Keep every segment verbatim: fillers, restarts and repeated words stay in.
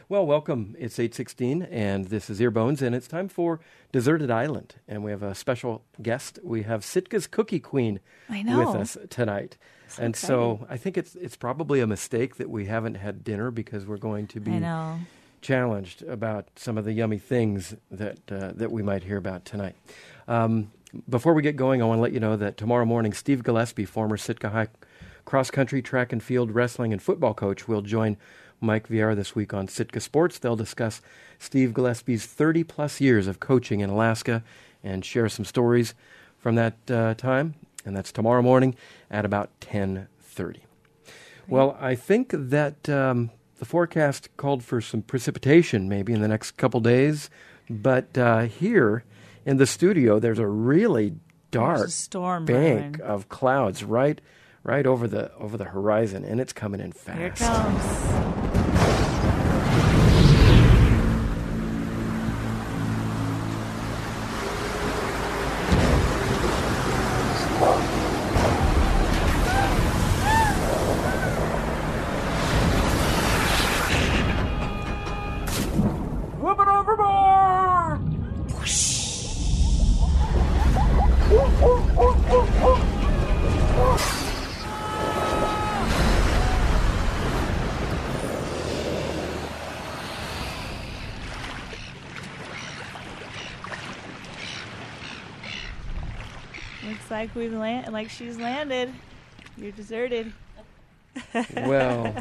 Well, welcome. It's eight sixteen, and this is Earbones, and it's time for Deserted Island. And we have a special guest. We have Sitka's Cookie Queen I know. with us tonight. So and excited. so I think it's it's probably a mistake that we haven't had dinner because we're going to I be know. challenged about some of the yummy things that uh, that we might hear about tonight. Um, before we get going, I want to let you know that tomorrow morning, Steve Gillespie, former Sitka High cross-country, track and field, wrestling, and football coach, will join Mike Vieira this week on Sitka Sports. They'll discuss Steve Gillespie's thirty-plus years of coaching in Alaska and share some stories from that uh, time. And that's tomorrow morning at about ten thirty. Well, I think that um, the forecast called for some precipitation maybe in the next couple days. But uh, here in the studio, there's a really dark There's a storm bank brewing. of clouds right right over the over the horizon, and it's coming in fast. Here it comes. Whip it overboard! Looks like we've land, like she's landed. You're deserted. Well,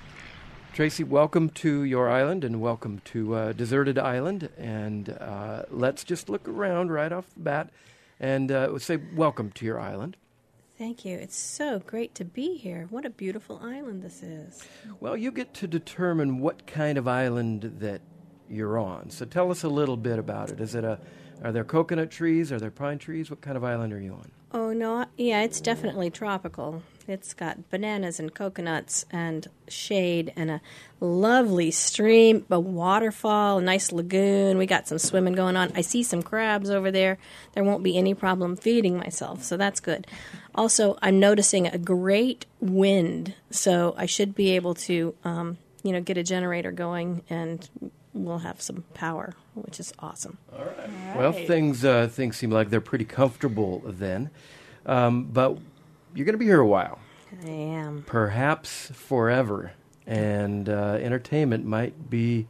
Tracy, welcome to your island and welcome to uh, Deserted Island. And uh, let's just look around right off the bat and uh, say welcome to your island. Thank you. It's so great to be here. What a beautiful island this is. Well, you get to determine what kind of island that you're on. So tell us a little bit about it. Is it a Are there coconut trees? Are there pine trees? What kind of island are you on? Oh, no. Yeah, it's definitely tropical. It's got bananas and coconuts and shade and a lovely stream, a waterfall, a nice lagoon. We got some swimming going on. I see some crabs over there. There won't be any problem feeding myself, so that's good. Also, I'm noticing a great wind, so I should be able to, um, you know, get a generator going, and we'll have some power, which is awesome. All right. All Well, right. things uh, things seem like they're pretty comfortable then. Um, but you're going to be here a while. I am. Perhaps forever, and uh, entertainment might be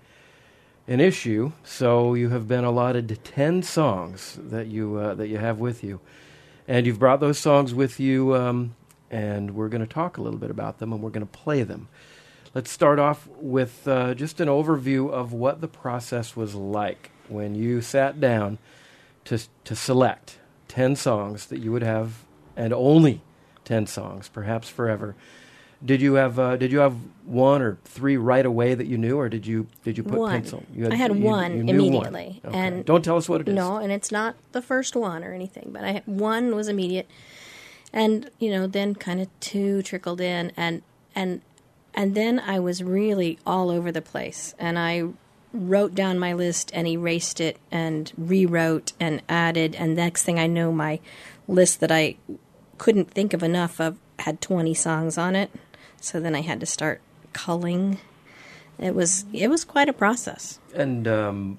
an issue. So you have been allotted ten songs that you uh, that you have with you, and you've brought those songs with you, um, and we're going to talk a little bit about them, and we're going to play them. Let's start off with uh, just an overview of what the process was like when you sat down to to select ten songs that you would have, and only ten songs, perhaps forever. Did you have uh, Did you have one or three right away that you knew, or did you did you put One. pencil? You I had you- one you knew immediately, one. Okay. and Don't tell us what it is. No, and it's not the first one or anything, but I had, one was immediate, and you know, then kind of two trickled in, and and and then I was really all over the place, and I wrote down my list and erased it and rewrote and added, and next thing I know, my list that I couldn't think of enough of had twenty songs on it. So then I had to start culling. It was it was quite a process. And um,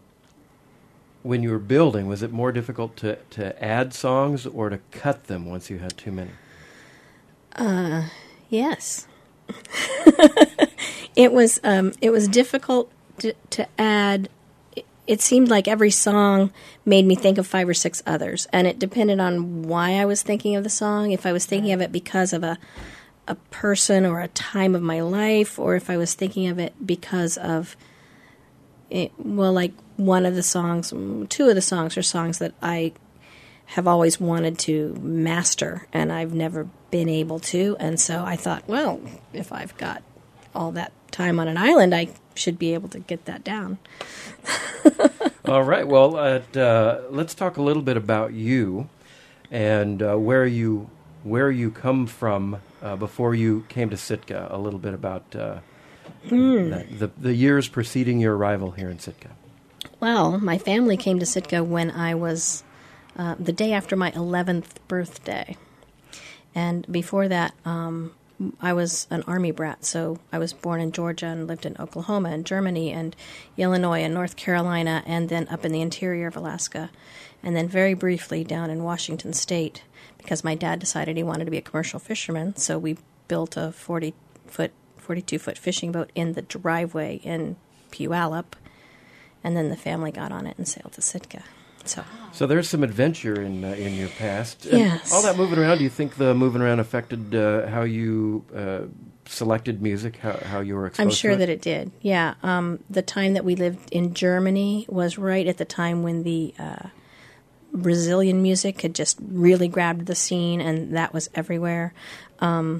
when you were building, was it more difficult to, to add songs or to cut them once you had too many? Uh, yes. It was um, it was difficult to, to add. It seemed like every song made me think of five or six others, and it depended on why I was thinking of the song. If I was thinking of it because of a a person or a time of my life, or if I was thinking of it because of it, well, like one of the songs, two of the songs are songs that I have always wanted to master, and I've never been able to. And so I thought, well, if I've got all that time on an island, I should be able to get that down. All right. Well, uh, let's talk a little bit about you and uh, where you where you come from uh, before you came to Sitka. A little bit about uh, Mm. that, the the years preceding your arrival here in Sitka. Well, my family came to Sitka when I was uh, the day after my eleventh birthday. And before that, um, I was an Army brat, so I was born in Georgia and lived in Oklahoma and Germany and Illinois and North Carolina, and then up in the interior of Alaska, and then very briefly down in Washington State, because my dad decided he wanted to be a commercial fisherman, so we built a forty-foot, forty-two-foot fishing boat in the driveway in Puyallup, and then the family got on it and sailed to Sitka. So, so there's some adventure in uh, in your past. Yes. And all that moving around, do you think the moving around affected uh, how you uh, selected music, how, how you were exposed I'm sure to it? that it did, yeah. Um, the time that we lived in Germany was right at the time when the uh, Brazilian music had just really grabbed the scene, and that was everywhere. Um,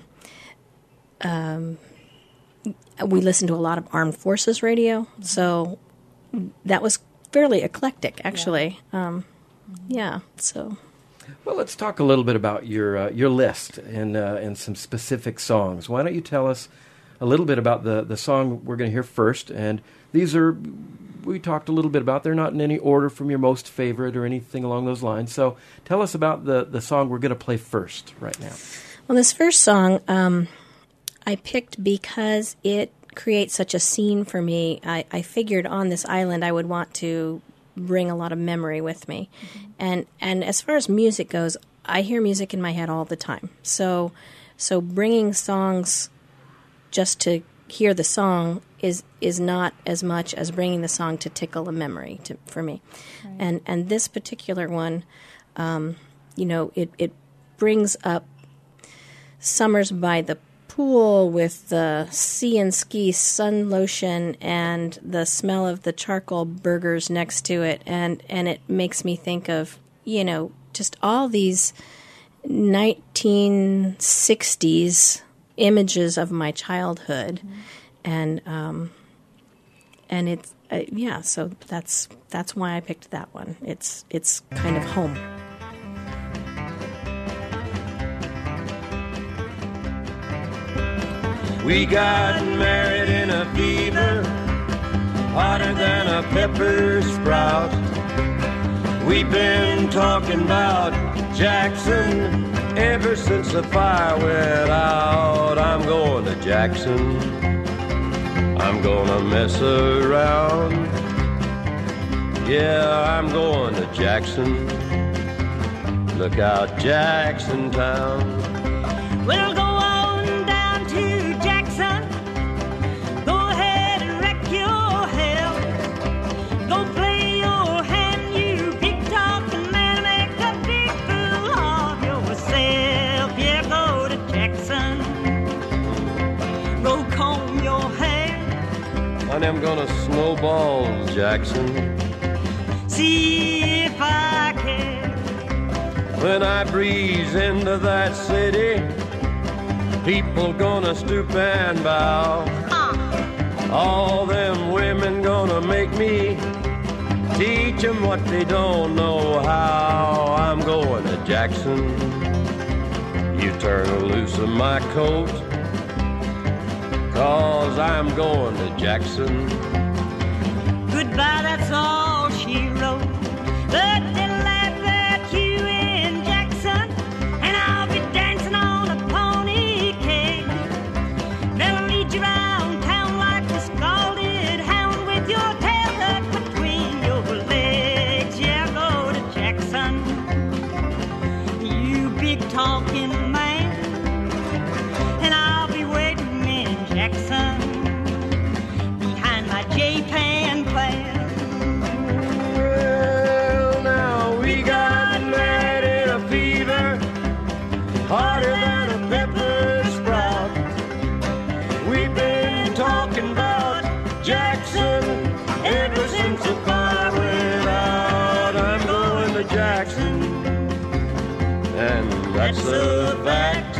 um, we listened to a lot of armed forces radio, so that was fairly eclectic, actually. Yeah. Um, yeah. So. Well, let's talk a little bit about your uh, your list and uh, and some specific songs. Why don't you tell us a little bit about the the song we're going to hear first? And these are we talked a little bit about. They're not in any order from your most favorite or anything along those lines. So tell us about the the song we're going to play first right now. Well, this first song um, I picked because it create such a scene for me. I, I figured on this island I would want to bring a lot of memory with me. Mm-hmm. And and as far as music goes, I hear music in my head all the time. So so bringing songs just to hear the song is is not as much as bringing the song to tickle a memory to, for me. Right. And and this particular one, um, you know, it, it brings up summers by the pool with the sea and ski sun lotion and the smell of the charcoal burgers next to it, and and it makes me think of, you know, just all these nineteen sixties images of my childhood. Mm-hmm. and um and it's uh, yeah so that's that's why I picked that one. It's it's kind of home. We got married in a fever, hotter than a pepper sprout. We've been talking about Jackson ever since the fire went out. I'm going to Jackson, I'm gonna mess around. Yeah, I'm going to Jackson, look out Jackson Town. We'll go on down to Jackson, go ahead and wreck your hell. Go play your hand, you big talking man, make a big fool of yourself. Yeah, go to Jackson, go comb your hair. Honey, I'm gonna snowball Jackson, see if I can. When I breeze into that city, people gonna stoop and bow. Uh. All them women gonna make me teach them what they don't know how. I'm going to Jackson, you turn loose of my coat, 'cause I'm going to Jackson. Goodbye, that's all she wrote. But they'll laugh at you in Jackson, and I'll be dancing on a pony cake. They'll lead you around town like a scalded hound with your tail tucked between your legs. Yeah, go to Jackson, you big talking man, and I'll be waiting in Jackson behind my J-Pan plan. Hotter than a pepper sprout. We've been talking about Jackson ever since the fire went out. I'm going to Jackson, and that's a fact.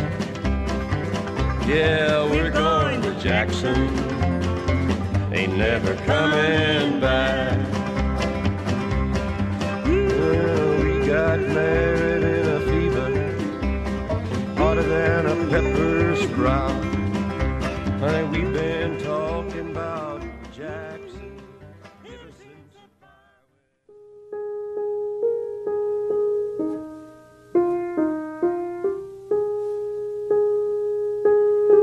Yeah, we're going to Jackson, ain't never coming back. Well, we got married in a fever, hotter than a pepper sprout. Honey, we've been talking about Jackson ever since the fire went.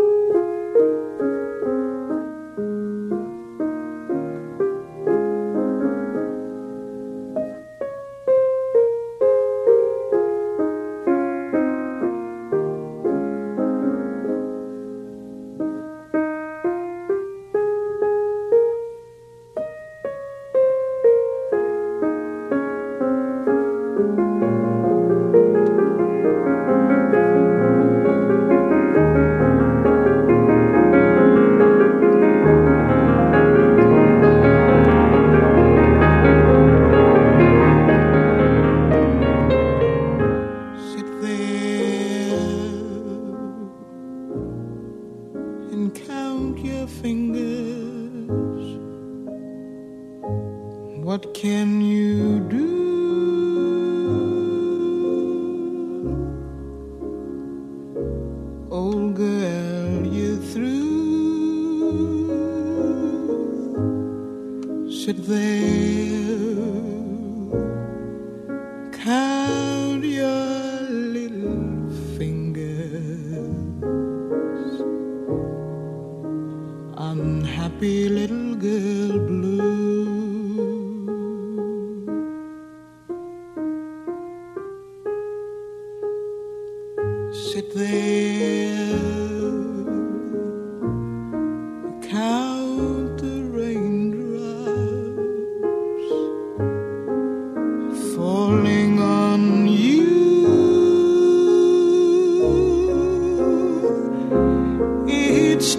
What can you do? Old girl, you're through. Sit there, count your little fingers. Unhappy little girl blue. Sit there, count the raindrops falling on you. Each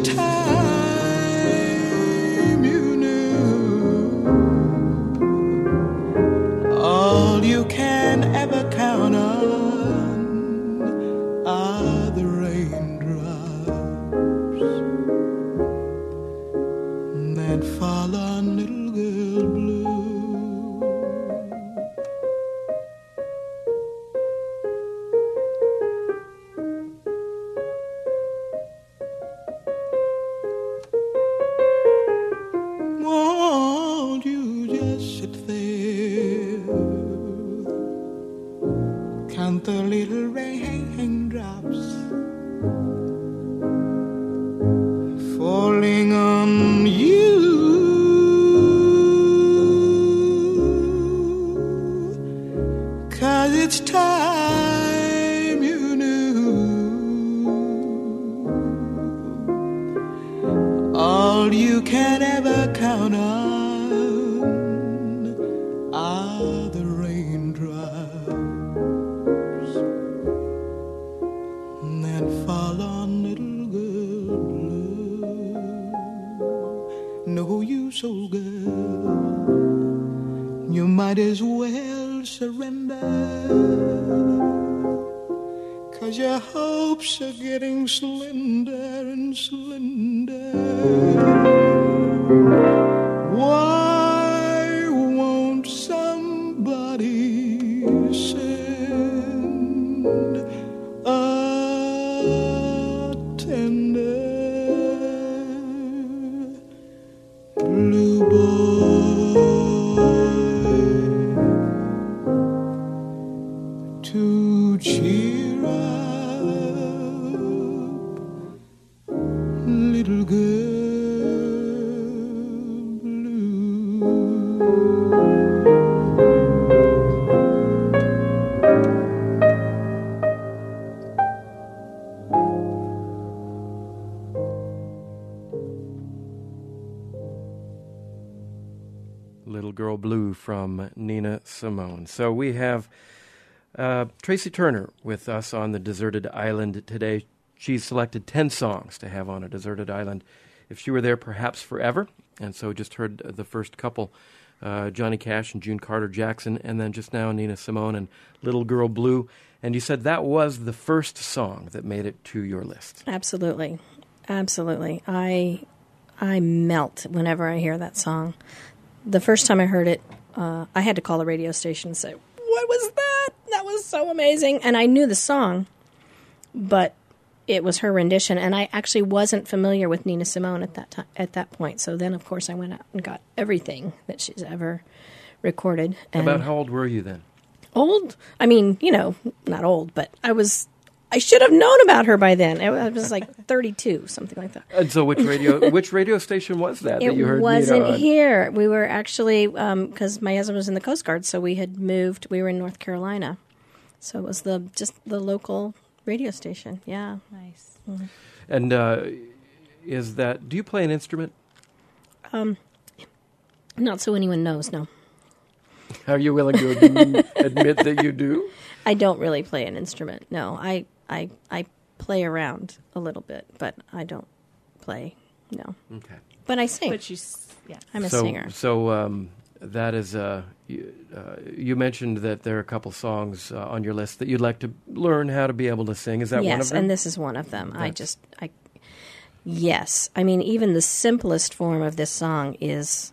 time you knew all you can ever count on are the raindrops that fall on little girl blue. Won't you just sit there, count the little raindrops falling on you. 'Cause it's time you knew all you can ever count on are the raindrops that fall on little girl blue. No use, old girl, you might as well surrender, 'cause your hopes are getting slender and slender. Why won't somebody send a tender blue boy to cheer up little girl blue? Little Girl Blue from Nina Simone. So we have uh, Tracy Turner with us on the deserted island today. She's selected ten songs to have on a deserted island if she were there perhaps forever. And so just heard the first couple, uh, Johnny Cash and June Carter Jackson, and then just now Nina Simone and Little Girl Blue. And you said that was the first song that made it to your list. Absolutely. Absolutely. I I melt whenever I hear that song. The first time I heard it, uh, I had to call the radio station and say, "What was that? That was so amazing." And I knew the song, but it was her rendition, and I actually wasn't familiar with Nina Simone at that time, at that point. So then, of course, I went out and got everything that she's ever recorded. And About how old were you then? old? I mean, you know, not old, but I was. I should have known about her by then. I was like thirty-two, something like that. And so, which radio which radio station was that It that you heard wasn't Nina on? here. We were actually because my husband was in the Coast Guard, so we had moved. We were in North Carolina, so it was the just the local radio station. Yeah. Nice. And uh, is that? Do you play an instrument? Um, not so anyone knows. No, Are you willing to adm- admit that you do? I don't really play an instrument. No, I I I play around a little bit, but I don't play. No, Okay. but I sing. But you, s- yeah. I'm a so, singer. So um, that is. Uh, you, uh, you mentioned that there are a couple songs uh, on your list that you'd like to learn how to be able to sing. Is that yes, one of them? and this is one of them. I That's- just I. Yes, I mean even the simplest form of this song is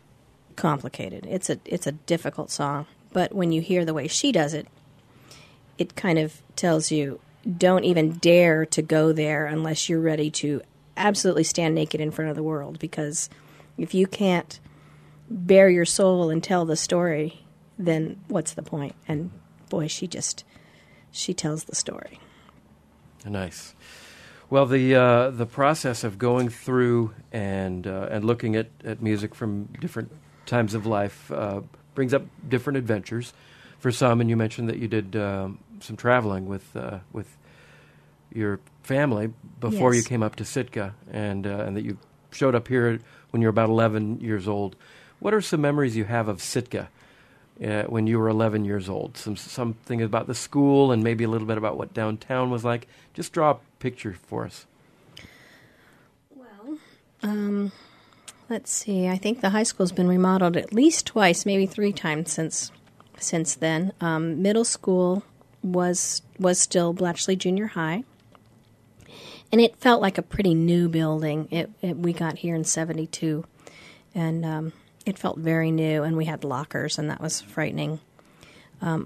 complicated. It's a it's a difficult song. But when you hear the way she does it, it kind of tells you, don't even dare to go there unless you're ready to absolutely stand naked in front of the world. Because if you can't bare your soul and tell the story, then what's the point? And boy, she just, she tells the story. Nice. Well, the uh, the process of going through and uh, and looking at, at music from different times of life uh, brings up different adventures for some. And you mentioned that you did um, some traveling with uh, with your family before Yes. you came up to Sitka, and uh, and that you showed up here when you were about eleven years old. What are some memories you have of Sitka uh, when you were eleven years old? Some something about the school and maybe a little bit about what downtown was like. Just draw a picture for us. Well, um, let's see. I think the high school's been remodeled at least twice, maybe three times since since then. Um, middle school was was still Blatchley Junior High, and it felt like a pretty new building. It, it we got here in seventy-two, and um, it felt very new. And we had lockers, and that was frightening. Um,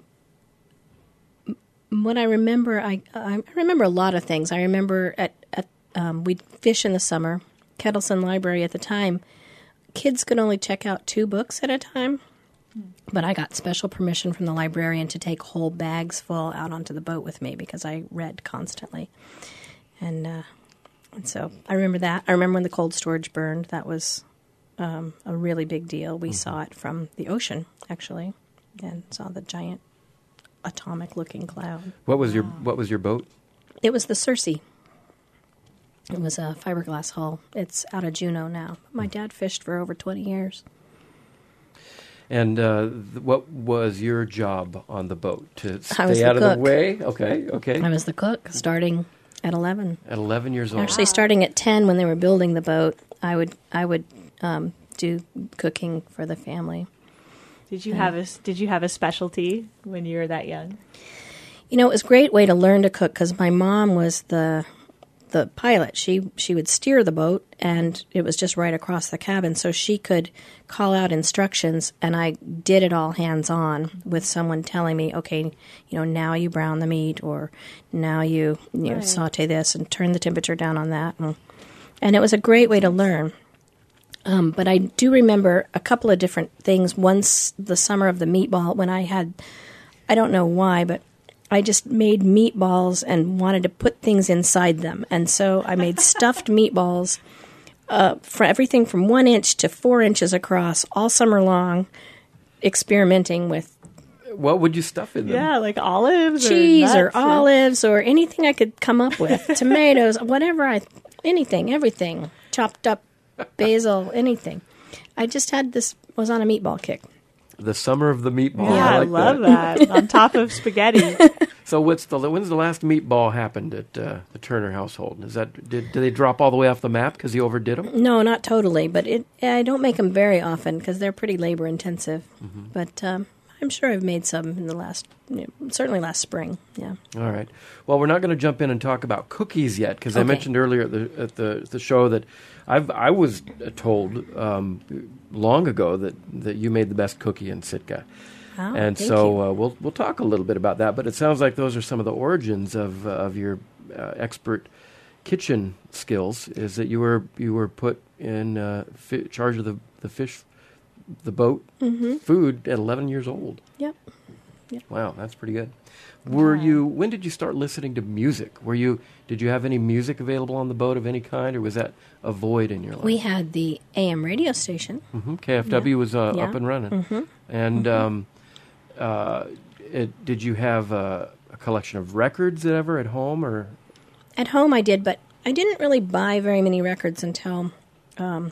What I remember, I, I remember a lot of things. I remember at, at um, we'd fish in the summer. Kettleson Library at the time, kids could only check out two books at a time, but I got special permission from the librarian to take whole bags full out onto the boat with me because I read constantly. And, uh, and so I remember that. I remember when the cold storage burned. That was um, a really big deal. We mm-hmm. saw it from the ocean, actually, and saw the giant atomic-looking cloud. What was your What was your boat? It was the Circe. It was a fiberglass hull. It's out of Juneau now. My dad fished for over twenty years. And uh, th- what was your job on the boat? To I was stay the out of cook. the way? Okay, okay. I was the cook, starting at eleven. At eleven years old. Actually, starting at ten when they were building the boat, I would I would um, do cooking for the family. Did you have a s- Did you have a specialty when you were that young? You know, it was a great way to learn to cook because my mom was the the pilot. She she would steer the boat, and it was just right across the cabin, so she could call out instructions, and I did it all hands on with someone telling me, okay, you know, now you brown the meat, or now you you know Right. saute this and turn the temperature down on that, and, and it was a great way to learn. Um, but I do remember a couple of different things. Once the summer of the meatball, when I had, I don't know why, but I just made meatballs and wanted to put things inside them. And so I made stuffed meatballs uh, for everything from one inch to four inches across all summer long, experimenting with What would you stuff in them? Yeah, like olives, cheese or, or nuts olives or anything I could come up with, tomatoes, whatever I, anything, everything, chopped up basil, anything. I just had this, was on a meatball kick. The summer of the meatball. Yeah, I, like love that. On top of spaghetti. So what's the when's the last meatball happened at uh, the Turner household? Is that did, did they drop all the way off the map because you overdid them? No, not totally, but it, I don't make them very often because they're pretty labor intensive. Mm-hmm. But um, I'm sure I've made some in the last, you know, certainly last spring. Yeah. All right. Well, we're not going to jump in and talk about cookies yet because I Okay. mentioned earlier at the at the, the show that I've I was told um, long ago that, that you made the best cookie in Sitka. Oh, and thank so you. uh, we'll we'll talk a little bit about that. But it sounds like those are some of the origins of uh, of your uh, expert kitchen skills. Is that you were you were put in uh, fi- charge of the the fish, the boat Mm-hmm. food at eleven years old. Yep. Wow, that's pretty good. Were you? When did you start listening to music? Were you? Did you have any music available on the boat of any kind, or was that a void in your life? We had the A M radio station. hmm K F W Yeah. was uh, Yeah. up and running. Mm-hmm. And um, uh, it, did you have a, a collection of records ever at home, or? At home I did, but I didn't really buy very many records until um,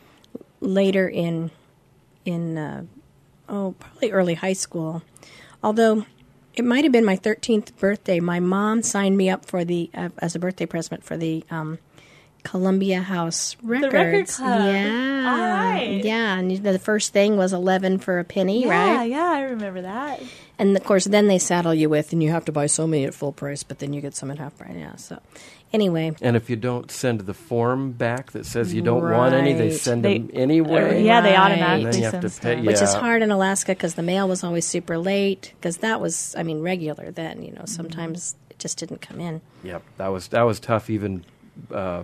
later in, in uh, oh, probably early high school. Although it might have been my thirteenth birthday, my mom signed me up for the, uh, as a birthday present for the um, Columbia House Records. The record club. Yeah. All right. Yeah, and you know, the first thing was eleven for a penny, Yeah, right? yeah, I remember that. And of course, then they saddle you with, and you have to buy so many at full price, but then you get some at half price. Yeah. So, anyway, And if you don't send the form back that says you don't want any, they Right. send They- them anyway. Yeah, they Right. automatically And then you have send to pay- stuff. yeah. which is hard in Alaska because the mail was always super late. Because that was, I mean, regular then. You know, sometimes it just didn't come in. Yep, that was that was tough. Even uh,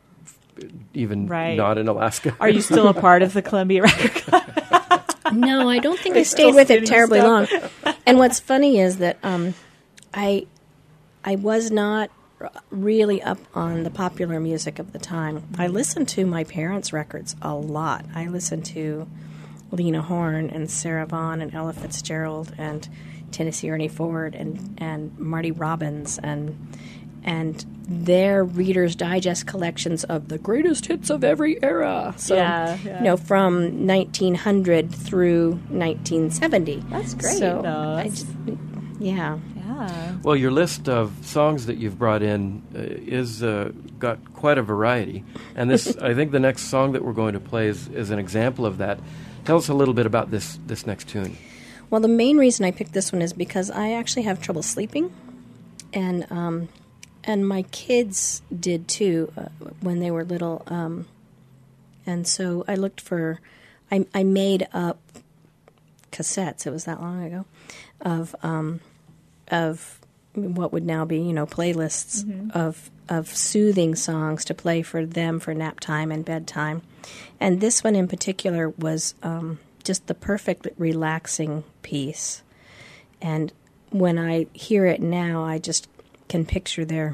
even Right. not in Alaska. Are you still a part of the Columbia Record Club? No, I don't think I still stayed with it spinning terribly long. stuff. And what's funny is that um, I I was not r- really up on the popular music of the time. I listened to my parents' records a lot. I listened to Lena Horne and Sarah Vaughan and Ella Fitzgerald and Tennessee Ernie Ford and, and Marty Robbins and and their Reader's Digest collections of the greatest hits of every era. So, Yeah, yeah. you know, from nineteen hundred through nineteen seventy. That's great, So, though. I That's- just, yeah. Yeah. Well, your list of songs that you've brought in uh, is uh, got quite a variety, and this I think the next song that we're going to play is, is an example of that. Tell us a little bit about this this next tune. Well, the main reason I picked this one is because I actually have trouble sleeping, and um, and my kids did too uh, when they were little. Um, and so I looked for, I, I made up cassettes. It was that long ago, of um, of what would now be, you know, playlists of of soothing songs to play for them for nap time and bedtime. And this one in particular was um, just the perfect relaxing piece. And when I hear it now, I just can picture their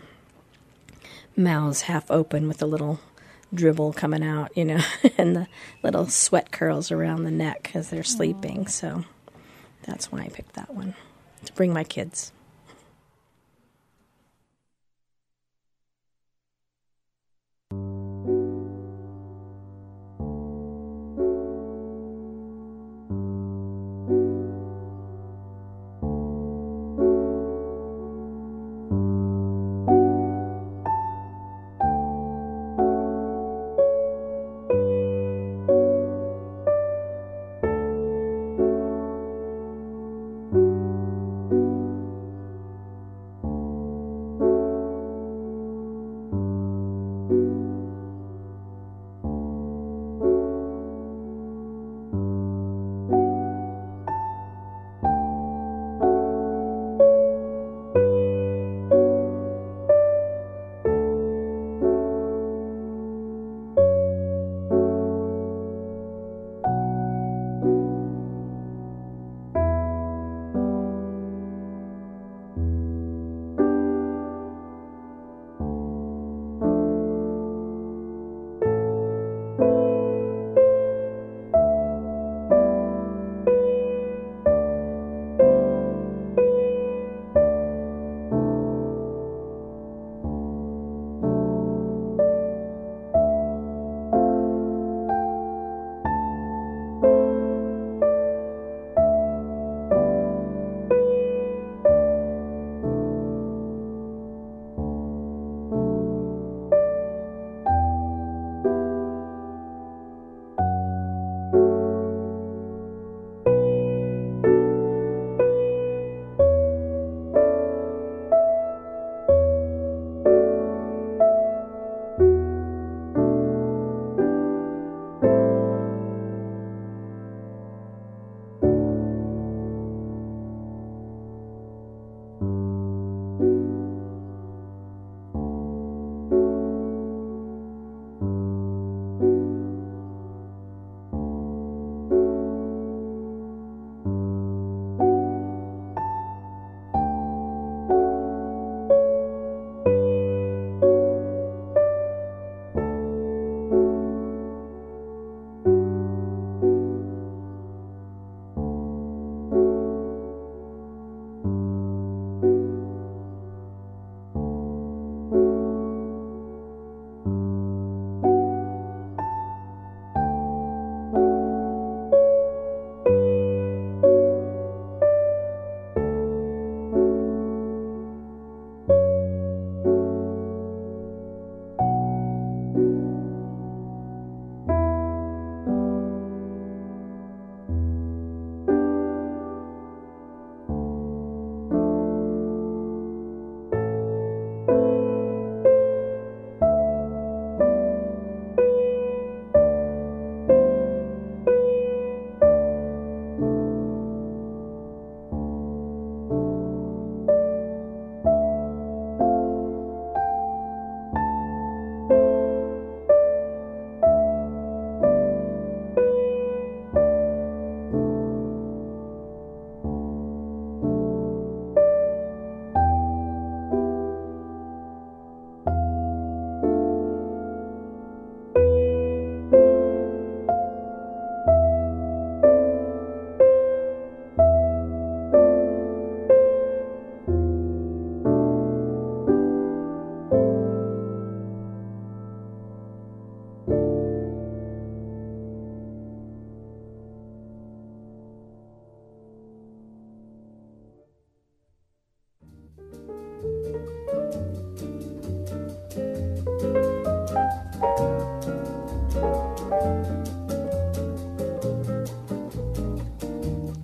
mouths half open with a little dribble coming out, you know, and the little sweat curls around the neck as they're sleeping. So that's why I picked that one, to bring my kids.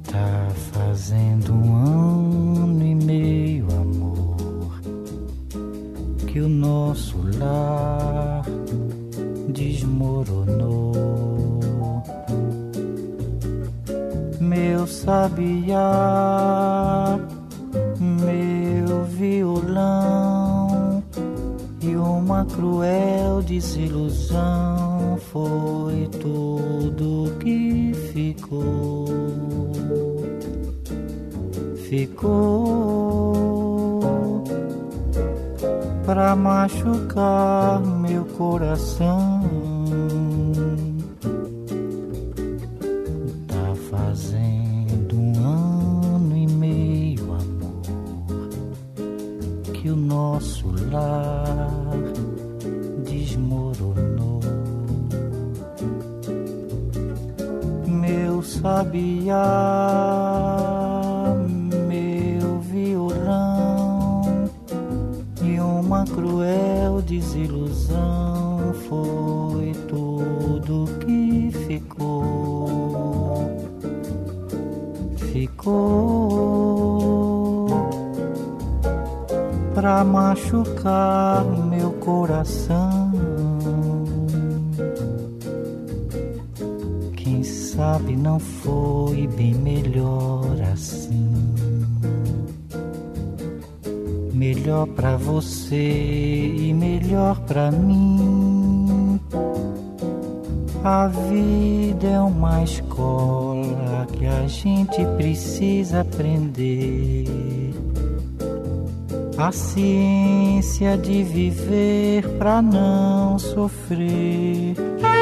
Tá fazendo um ano e meio, amor, que o nosso lar desmoronou. Meu sabiá, meu violão e uma cruel desilusão foi tudo que ficou. Ficou pra machucar meu coração. Tá fazendo um ano e meio, amor, que o nosso lar desmoronou. Meu sabiá, uma cruel desilusão foi tudo que ficou. Ficou pra machucar meu coração. Quem sabe não foi bem melhor assim. Melhor pra você e melhor pra mim. A vida é uma escola que a gente precisa aprender. A ciência de viver pra não sofrer.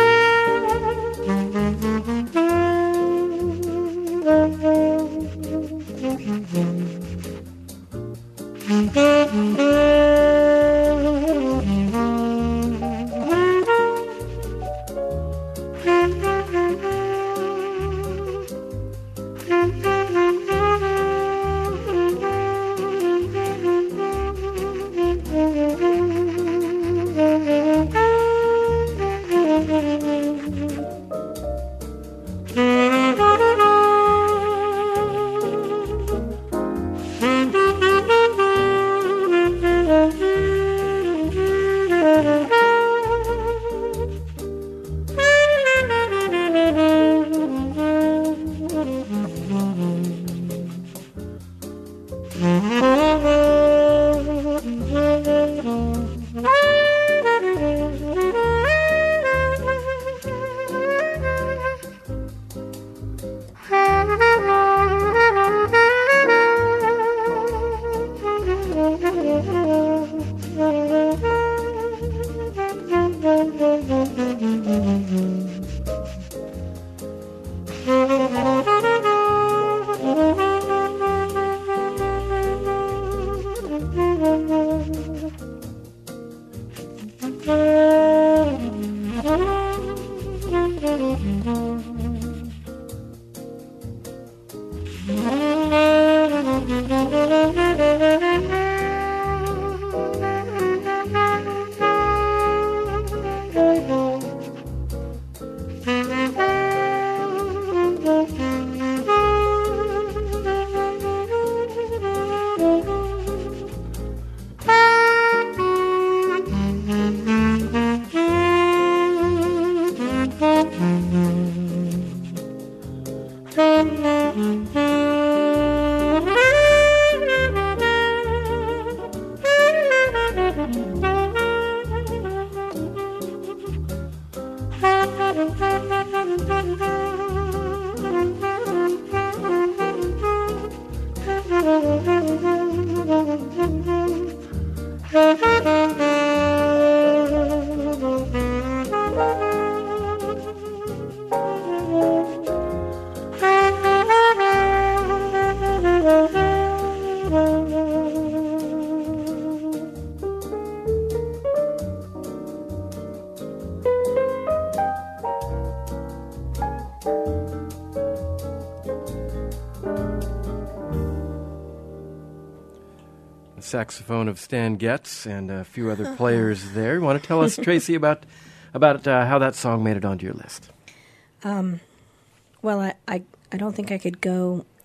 Saxophone of Stan Getz and a few other players there. You want to tell us, Tracy, about about uh, how that song made it onto your list? Um, well, I, I I don't think I could go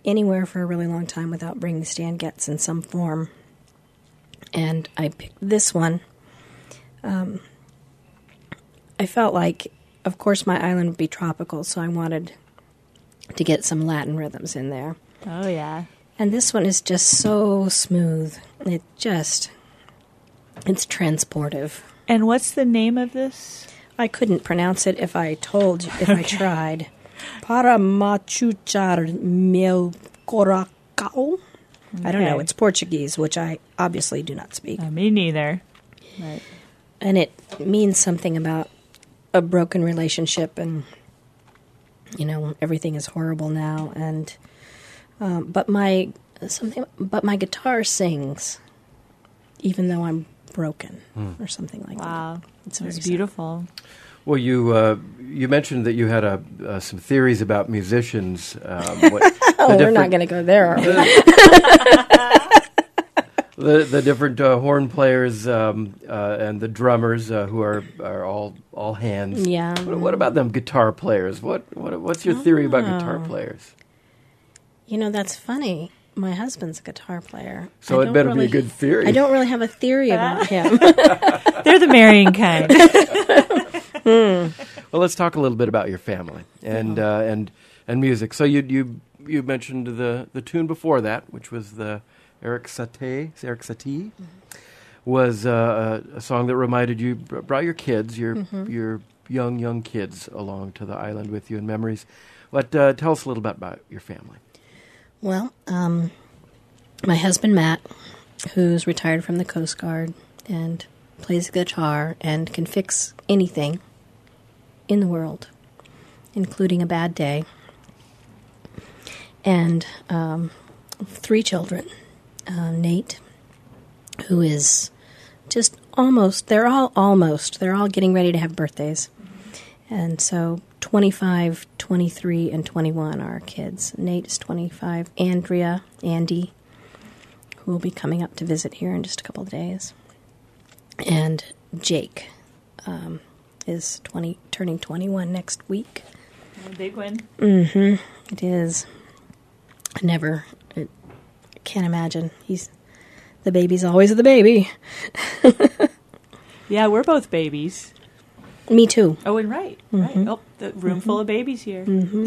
anywhere for a really long time without bringing Stan Getz in some form. And I picked this one. Um, I felt like, of course, my island would be tropical, so I wanted to get some Latin rhythms in there. Oh, yeah. And this one is just so smooth. It just, it's transportive. And what's the name of this? I couldn't pronounce it if I told you, if I tried. Para machuchar meu coracao. I don't know. Okay. It's Portuguese, which I obviously do not speak. Uh, me neither. Right. And it means something about a broken relationship and, you know, everything is horrible now. And um, but my something, but my guitar sings, even though I'm broken or something like Wow. that. It's It was very sad. beautiful. Well, you uh, you mentioned that you had a, uh, some theories about musicians. Um, what, Oh, the we're not different- going to go there, are we? the the different uh, horn players um, uh, and the drummers uh, who are are all all hands. Yeah. What, what about them guitar players? What what what's your theory about guitar Oh. players? You know, that's funny. My husband's a guitar player. So I it don't better be a really- good theory. I don't really have a theory about him. They're the marrying kind. Well, let's talk a little bit about your family and uh, and and music. So you you you mentioned the the tune before that, which was the Eric Satie. Eric Satie was uh, a, a song that reminded you, br- brought your kids, your Mm-hmm. your young young kids along to the island with you in memories. But uh, tell us a little bit about your family. Well, um, my husband, Matt, who's retired from the Coast Guard and plays guitar and can fix anything in the world, including a bad day. And um, three children. Uh, Nate, who is just almost, they're all almost, they're all getting ready to have birthdays. And so twenty-five, twenty-three, and twenty-one are our kids. Nate is twenty-five. Andrea, Andy, who will be coming up to visit here in just a couple of days. And Jake um, is twenty, turning twenty-one next week. A big one. It is. I never, I can't imagine. He's, the baby's always the baby. Yeah, we're both babies. Me too. Oh, and right. Right. Oh, the room full of babies here.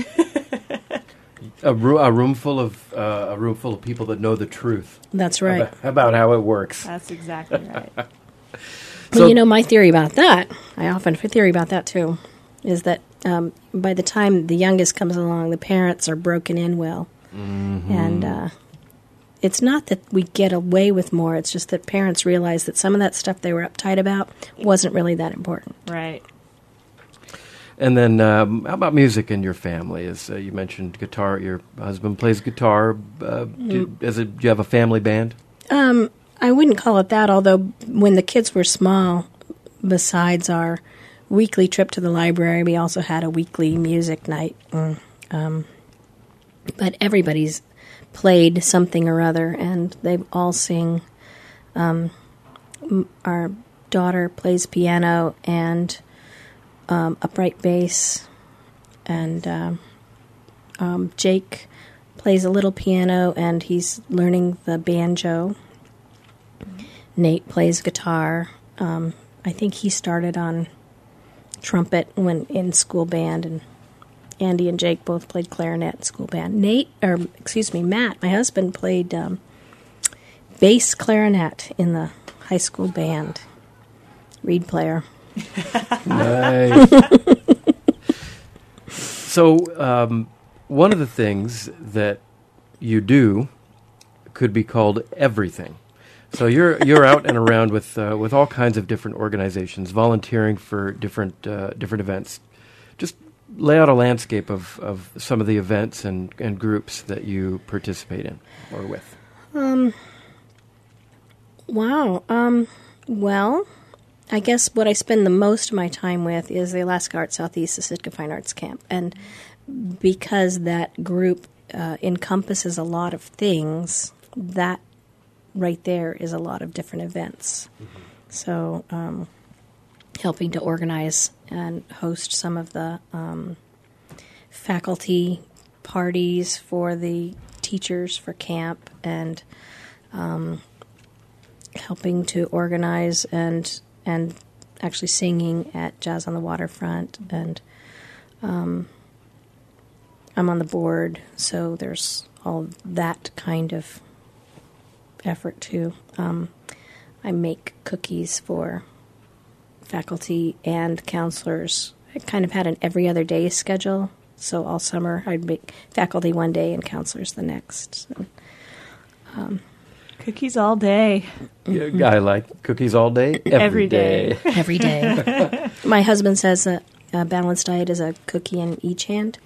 A, ro- a room full of uh, a room full of people that know the truth That's right. about, about how it works. That's exactly right. Well, So- you know, my theory about that, I often have a theory about that too, is that um, by the time the youngest comes along, the parents are broken in well. And uh, it's not that we get away with more, it's just that parents realize that some of that stuff they were uptight about wasn't really that important. Right. And then, um, how about music in your family? As uh, you mentioned, guitar. Your husband plays guitar. Uh, do, as a, do you have a family band? Um, I wouldn't call it that, although when the kids were small, besides our weekly trip to the library, we also had a weekly music night. Mm, Um, but everybody's played something or other, and they all sing. Um, m- our daughter plays piano and um, upright bass, and um, um, Jake plays a little piano, and he's learning the banjo. Nate plays guitar. Um, I think he started on trumpet when in school band, and Andy and Jake both played clarinet in school band. Nate, or excuse me, Matt, my husband, played um, bass clarinet in the high school band. Reed player. Nice. So, um, one of the things that you do could be called everything. So you're you're out and around with uh, with all kinds of different organizations, volunteering for different uh, different events. Just lay out a landscape of, of some of the events and, and groups that you participate in or with. Wow. Um, well, I guess what I spend the most of my time with is the Alaska Arts Southeast, the Sitka Fine Arts Camp. And because that group uh, encompasses a lot of things, that right there is a lot of different events. Mm-hmm. So um, helping to organize and host some of the um, faculty parties for the teachers for camp and um, helping to organize and and actually singing at Jazz on the Waterfront. And um, I'm on the board, so there's all that kind of effort too. Um, I make cookies for faculty and counselors. I kind of had an every other day schedule, so all summer I'd make faculty one day and counselors the next. And, um, Cookies all day. Yeah, I like cookies all day, every, Every day. day. every day. My husband says a, a balanced diet is a cookie in each hand.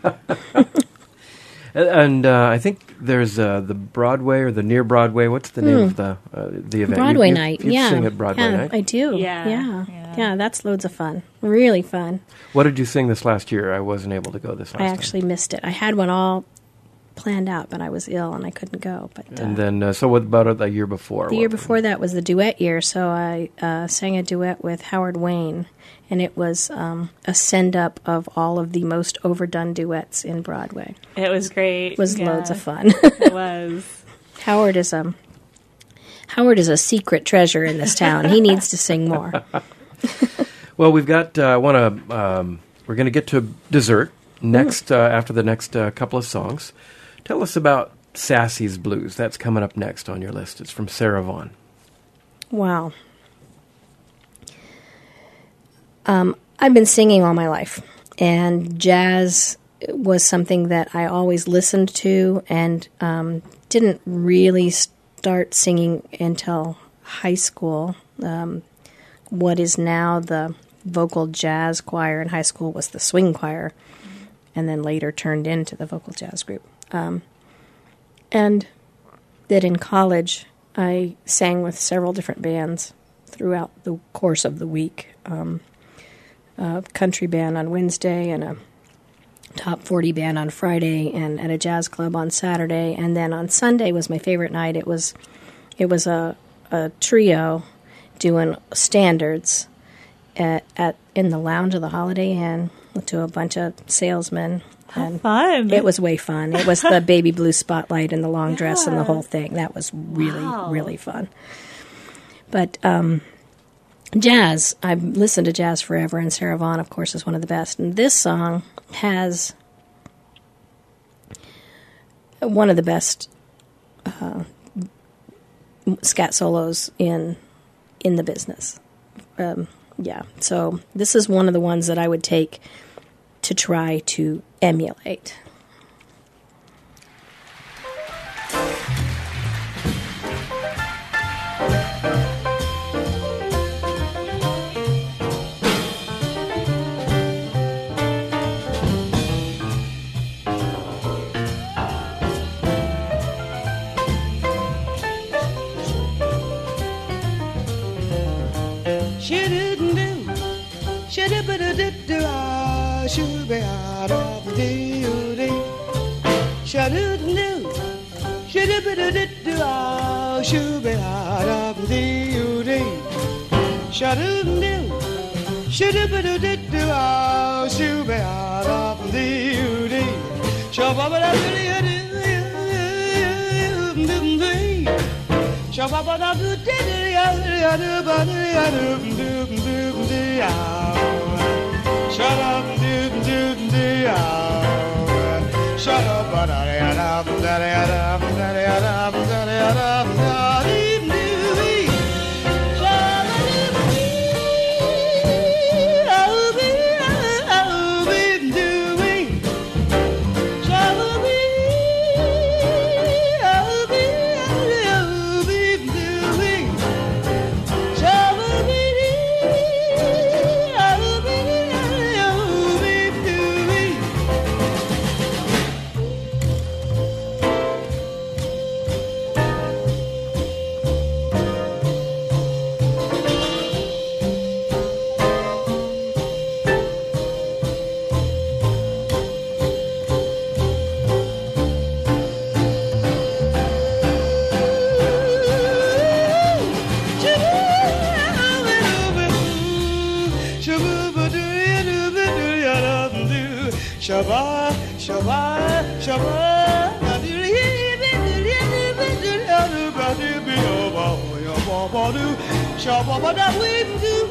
And uh, I think there's uh, the Broadway or the near Broadway. What's the name Hmm. of the uh, the event? Broadway You- you- night, you yeah. sing at Broadway yeah, night. I do. Yeah, yeah, yeah. yeah. That's loads of fun. Really fun. What did you sing this last year? I wasn't able to go this last I time. actually missed it. I had one all planned out, but I was ill and I couldn't go. But uh, And then, uh, so what about the year before? the year What- before that was the duet year, so I uh, sang a duet with Howard Wayne, and it was um, a send up of all of the most overdone duets in Broadway. It was great. It was Yeah, loads of fun. It was. Howard is a Howard is a secret treasure in this town. He needs to sing more. Well, we've got. Uh, I want to. Um, we're going to get to dessert next uh, after the next uh, couple of songs. Tell us about Sassy's Blues. That's coming up next on your list. It's from Sarah Vaughan. Wow. Um, I've been singing all my life, and jazz was something that I always listened to and um, didn't really start singing until high school. Um, what is now the vocal jazz choir in high school was the swing choir, and then later turned into the vocal jazz group. Um, and that in college, I sang with several different bands throughout the course of the week. Um, a country band on Wednesday and a top forty band on Friday and at a jazz club on Saturday. And then on Sunday was my favorite night. It was it was a, a trio doing standards at, at in the lounge of the Holiday Inn to a bunch of salesmen. And Fun. it was way fun. It was the baby blue spotlight and the long dress and the Yeah. whole thing. That was really, Wow. really fun. But um, jazz, I've listened to jazz forever, and Sarah Vaughan, of course, is one of the best. And this song has one of the best uh, scat solos in in the business. Um, yeah, so this is one of the ones that I would take to try to emulate. Shoo-doo-doo, shoo-doo-ba-doo-doo-doo, ah, shoo-be-ah-da-dee-doo-dee. Shoo-doo-doo, shoo-doo-ba-doo-doo-doo, ah, shoo-be-ah-da-dee-doo-dee. Shoo-doo-doo, shoo-doo-ba-doo-doo-doo, ah, shoo-be-ah-da-dee-doo-dee. Shoo-ba-ba-da-doo-dee-doo-dee. Shabba, shabba, shabba, shabba-doo, shabba-ba-da-wee-doo,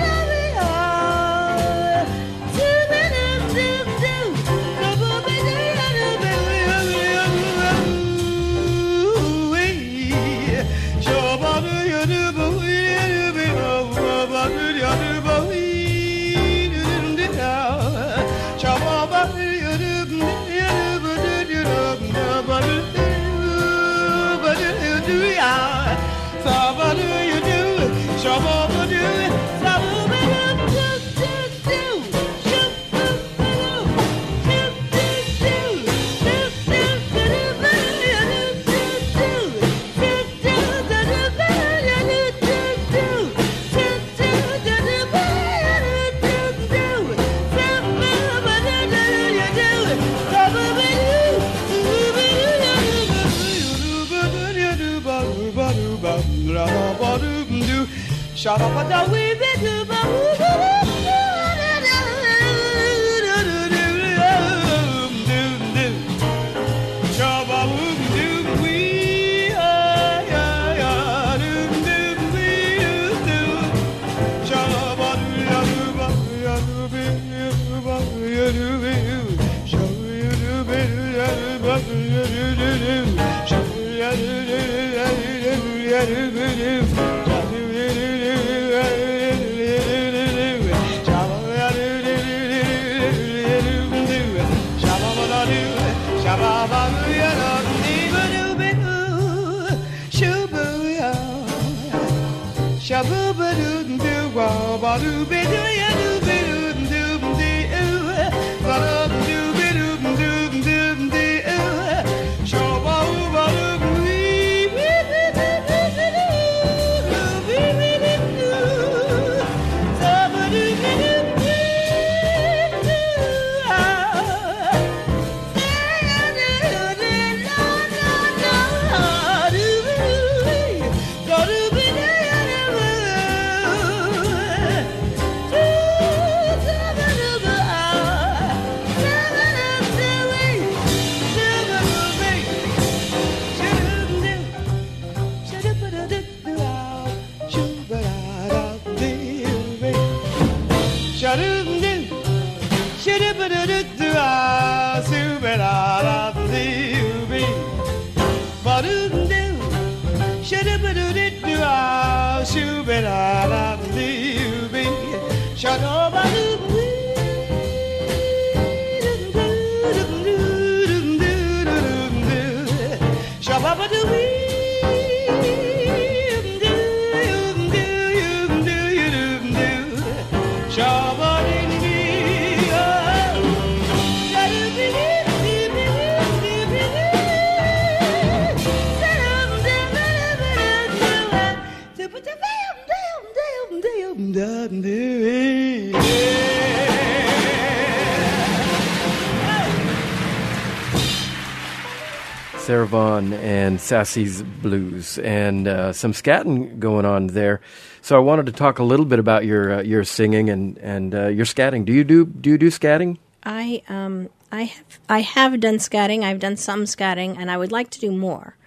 Sarah Vaughan and Sassy's Blues, and uh, some scatting going on there. So I wanted to talk a little bit about your uh, your singing and and uh, your scatting. Do you do do you do scatting? I um I have I have done scatting. I've done some scatting, and I would like to do more.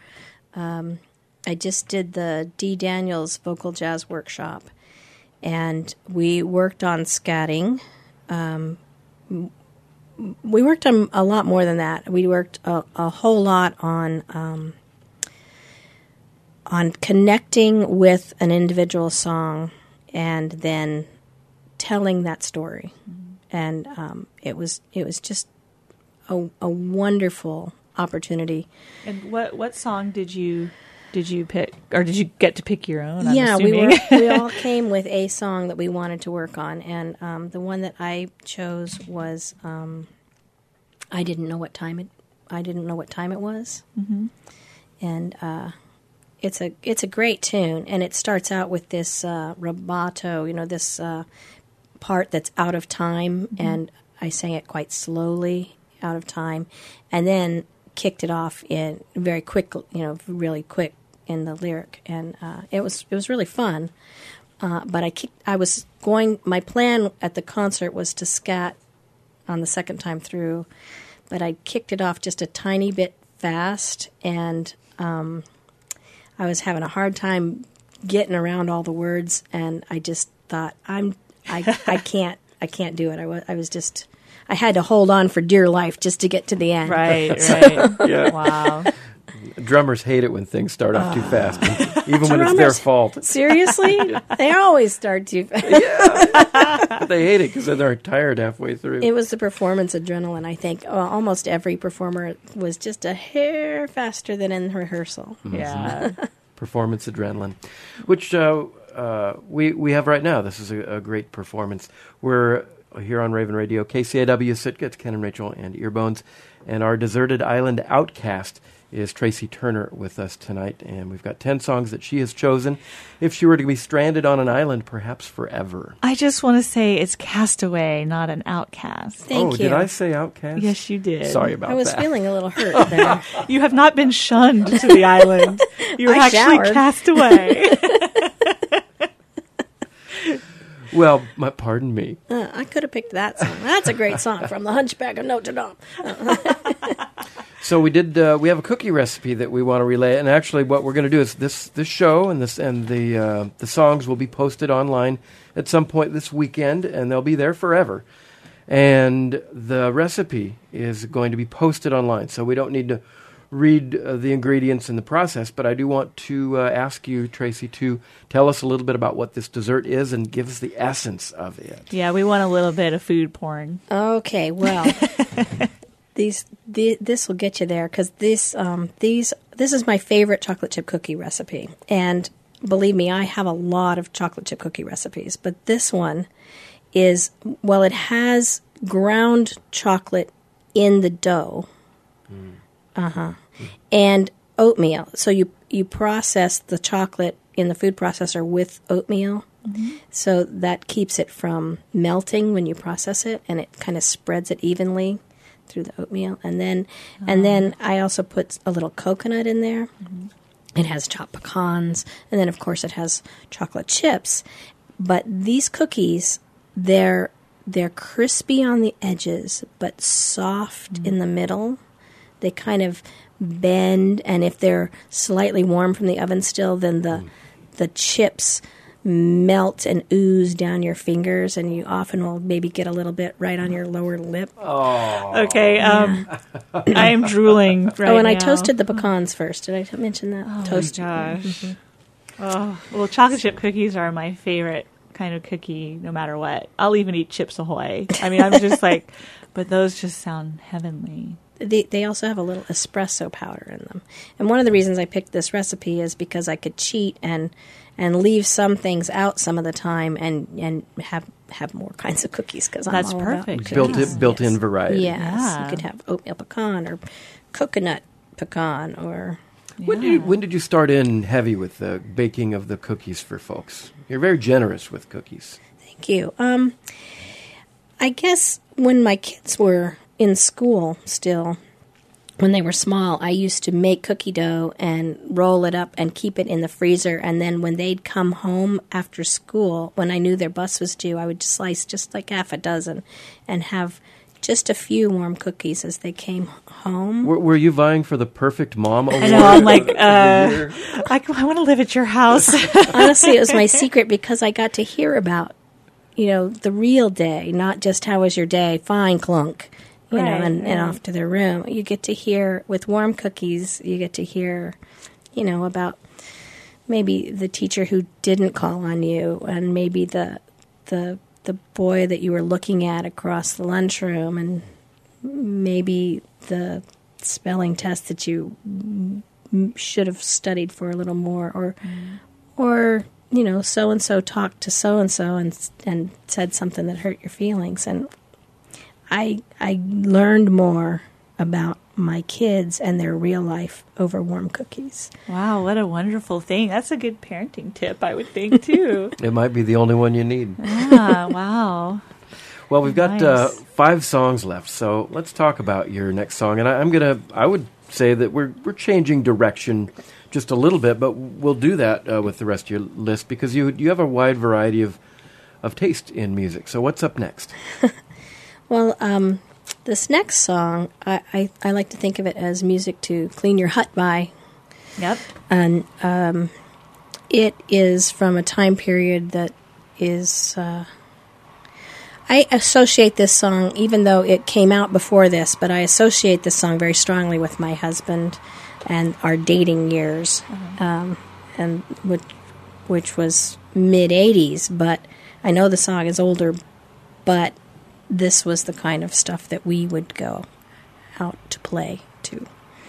Um, I just did the Dee Daniels Vocal Jazz Workshop, and we worked on scatting. Um, we worked on a lot more than that. We worked a, a whole lot on um, on connecting with an individual song and then telling that story. Mm-hmm. And um, it was it was just a, a wonderful opportunity. And what what song did you did you pick, or did you get to pick your own? I'm yeah, assuming. we were we all came with a song that we wanted to work on, and um, the one that I chose was um, I didn't know what time it I didn't know what time it was, mm-hmm. and uh, it's a it's a great tune, and it starts out with this uh, rubato, you know, this uh, part that's out of time, mm-hmm. and I sang it quite slowly, out of time, and then kicked it off in very quick, you know, really quick in the lyric, and uh, it was it was really fun. Uh, but I kicked, I was going. My plan at the concert was to scat on the second time through, but I kicked it off just a tiny bit fast, and um, I was having a hard time getting around all the words, and I just thought, I'm, I, I can't, I can't do it. I was, I was just, I had to hold on for dear life just to get to the end. Right, right. Yeah. Wow. Drummers hate it when things start off too fast, even when it's their Drummers? fault. Seriously? They always start too fast. But they hate it because then they're tired halfway through. It was the performance adrenaline, I think. Uh, almost every performer was just a hair faster than in rehearsal. Yeah. Performance adrenaline, which uh, uh, we we have right now. This is a, a great performance. We're here on Raven Radio, K C A W Sitka. It's Ken and Rachel and Earbones, and our deserted island outcast is Tracy Turner with us tonight, and we've got ten songs that she has chosen. If she were to be stranded on an island, perhaps forever. I just want to say it's Castaway, not an Outcast. Thank oh, you. did I say outcast? Yes, you did. Sorry about I was that. feeling a little hurt there. You have not been shunned to the island. You were I actually showered. cast away. Well, my, pardon me. Uh, I could have picked that song. That's a great song from The Hunchback of Notre Dame. So we did. Uh, we have a cookie recipe that we want to relay, and actually, what we're going to do is this this show and this and the uh, the songs will be posted online at some point this weekend, and they'll be there forever. And the recipe is going to be posted online, so we don't need to read uh, the ingredients in the process. But I do want to uh, ask you, Tracy, to tell us a little bit about what this dessert is and give us the essence of it. Yeah, we want a little bit of food porn. Okay, well, these the, this will get you there because this um, these this is my favorite chocolate chip cookie recipe, and believe me, I have a lot of chocolate chip cookie recipes, but this one is, well, it has ground chocolate in the dough, Mm. uh huh, and oatmeal. So you you process the chocolate in the food processor with oatmeal. Mm-hmm. So that keeps it from melting when you process it, and it kind of spreads it evenly through the oatmeal. And then, Oh. and then I also put a little coconut in there. Mm-hmm. It has chopped pecans, and then of course it has chocolate chips. But these cookies, they're they're crispy on the edges, but soft Mm-hmm. in the middle. They kind of bend, and if they're slightly warm from the oven still, then the the chips melt and ooze down your fingers, and you often will maybe get a little bit right on your lower lip. Okay, um, I am drooling right oh, and I now. toasted the pecans first. Did I mention that? Oh Toast. my gosh. Oh, well, chocolate chip cookies are my favorite kind of cookie, no matter what. I'll even eat Chips Ahoy. I mean, I'm just like, but those just sound heavenly. They, they also have a little espresso powder in them. And one of the reasons I picked this recipe is because I could cheat and and leave some things out some of the time and, and have have more kinds of cookies because I'm That's all perfect. about Built cookies. in, built in Yes. variety. Yes. Yeah. You could have oatmeal pecan or coconut pecan or... When did you, when did you start in heavy with the baking of the cookies for folks? You're very generous with cookies. Thank you. Um, I guess when my kids were in school still, when they were small, I used to make cookie dough and roll it up and keep it in the freezer. And then when they'd come home after school, when I knew their bus was due, I would slice just like half a dozen and have just a few warm cookies as they came home. Were, were you vying for the perfect mom award? I know, I'm like, of the uh, year? I, I want to live at your house. Honestly, it was my secret because I got to hear about, you know, the real day, not just how was your day, fine, clunk, you know, Right, and, and right. off to their room. You get to hear, with warm cookies, you get to hear, you know, about maybe the teacher who didn't call on you and maybe the the the boy that you were looking at across the lunchroom and maybe the spelling test that you m- should have studied for a little more or or you know so and so talked to so and so and and said something that hurt your feelings, and I I learned more about my kids and their real life over warm cookies. Wow, what a wonderful thing. That's a good parenting tip, I would think, too. It might be the only one you need. Ah, wow. Well, we've got Nice. uh, five songs left, so let's talk about your next song. And I, I'm gonna, I would say that we're we're changing direction just a little bit, but we'll do that uh, with the rest of your list because you you have a wide variety of of taste in music. So what's up next? Well, um, this next song, I, I, I like to think of it as music to clean your hut by. Yep. And um, it is from a time period that is... Uh, I associate this song, even though it came out before this, but I associate this song very strongly with my husband and our dating years, mm-hmm. um, and which, which was mid-eighties, but I know the song is older, but this was the kind of stuff that we would go out to play to.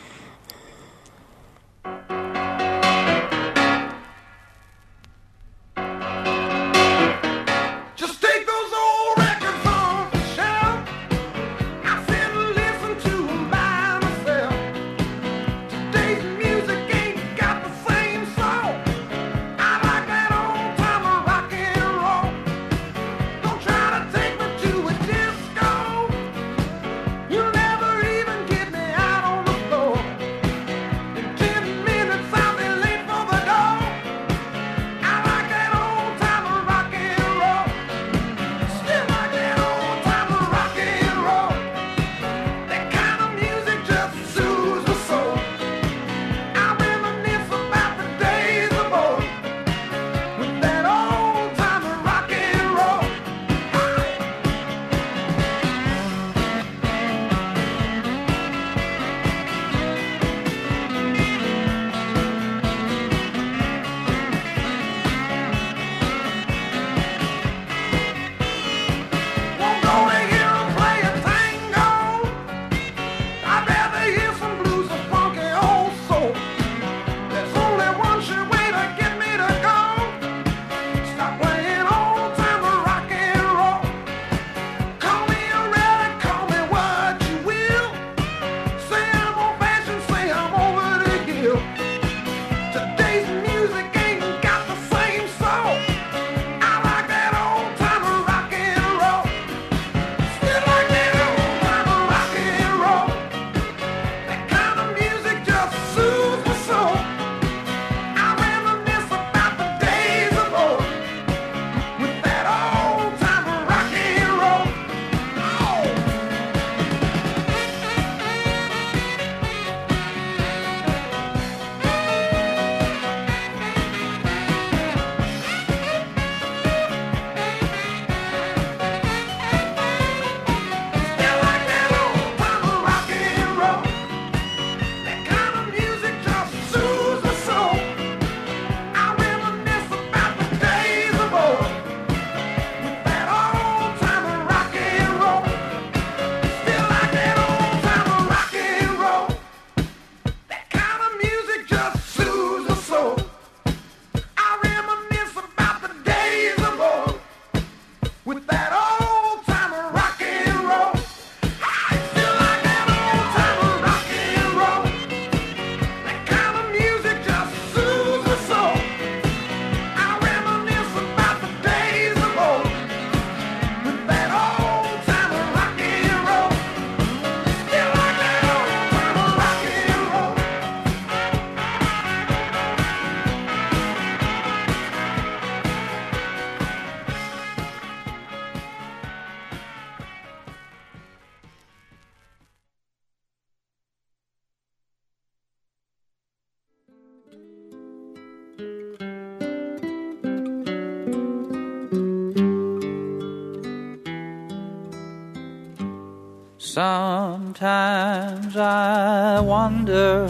Sometimes I wonder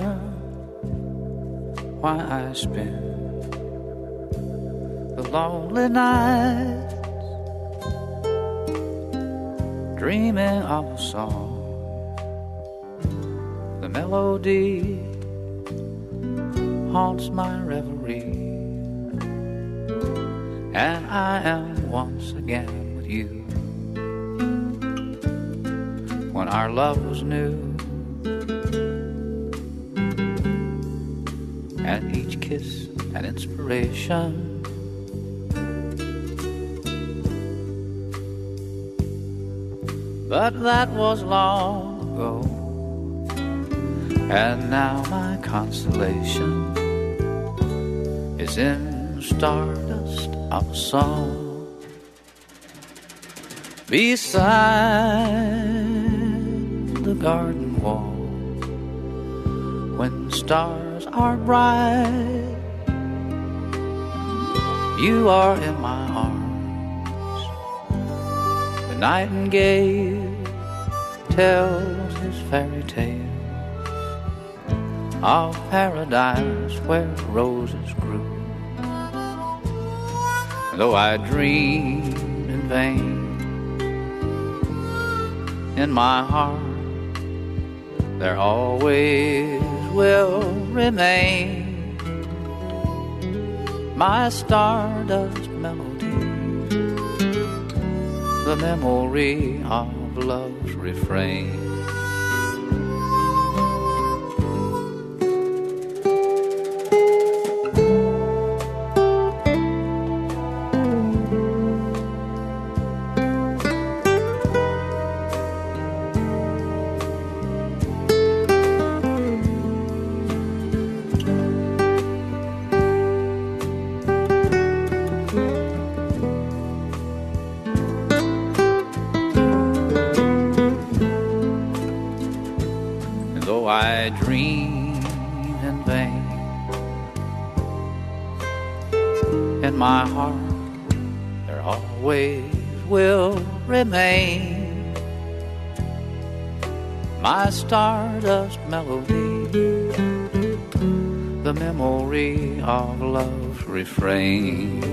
why I spend the lonely nights dreaming of a song. The melody haunts my reverie, and I am once again with you. When our love was new, and each kiss an inspiration, but that was long ago, and now my consolation is in the stardust of a song beside the garden wall. When stars are bright, you are in my arms. The nightingale tells his fairy tale of paradise where roses grew. Though I dreamed in vain, in my heart there always will remain my stardust melody, the memory of love's refrain. I dream in vain, in my heart there always will remain my stardust melody, the memory of love's refrain.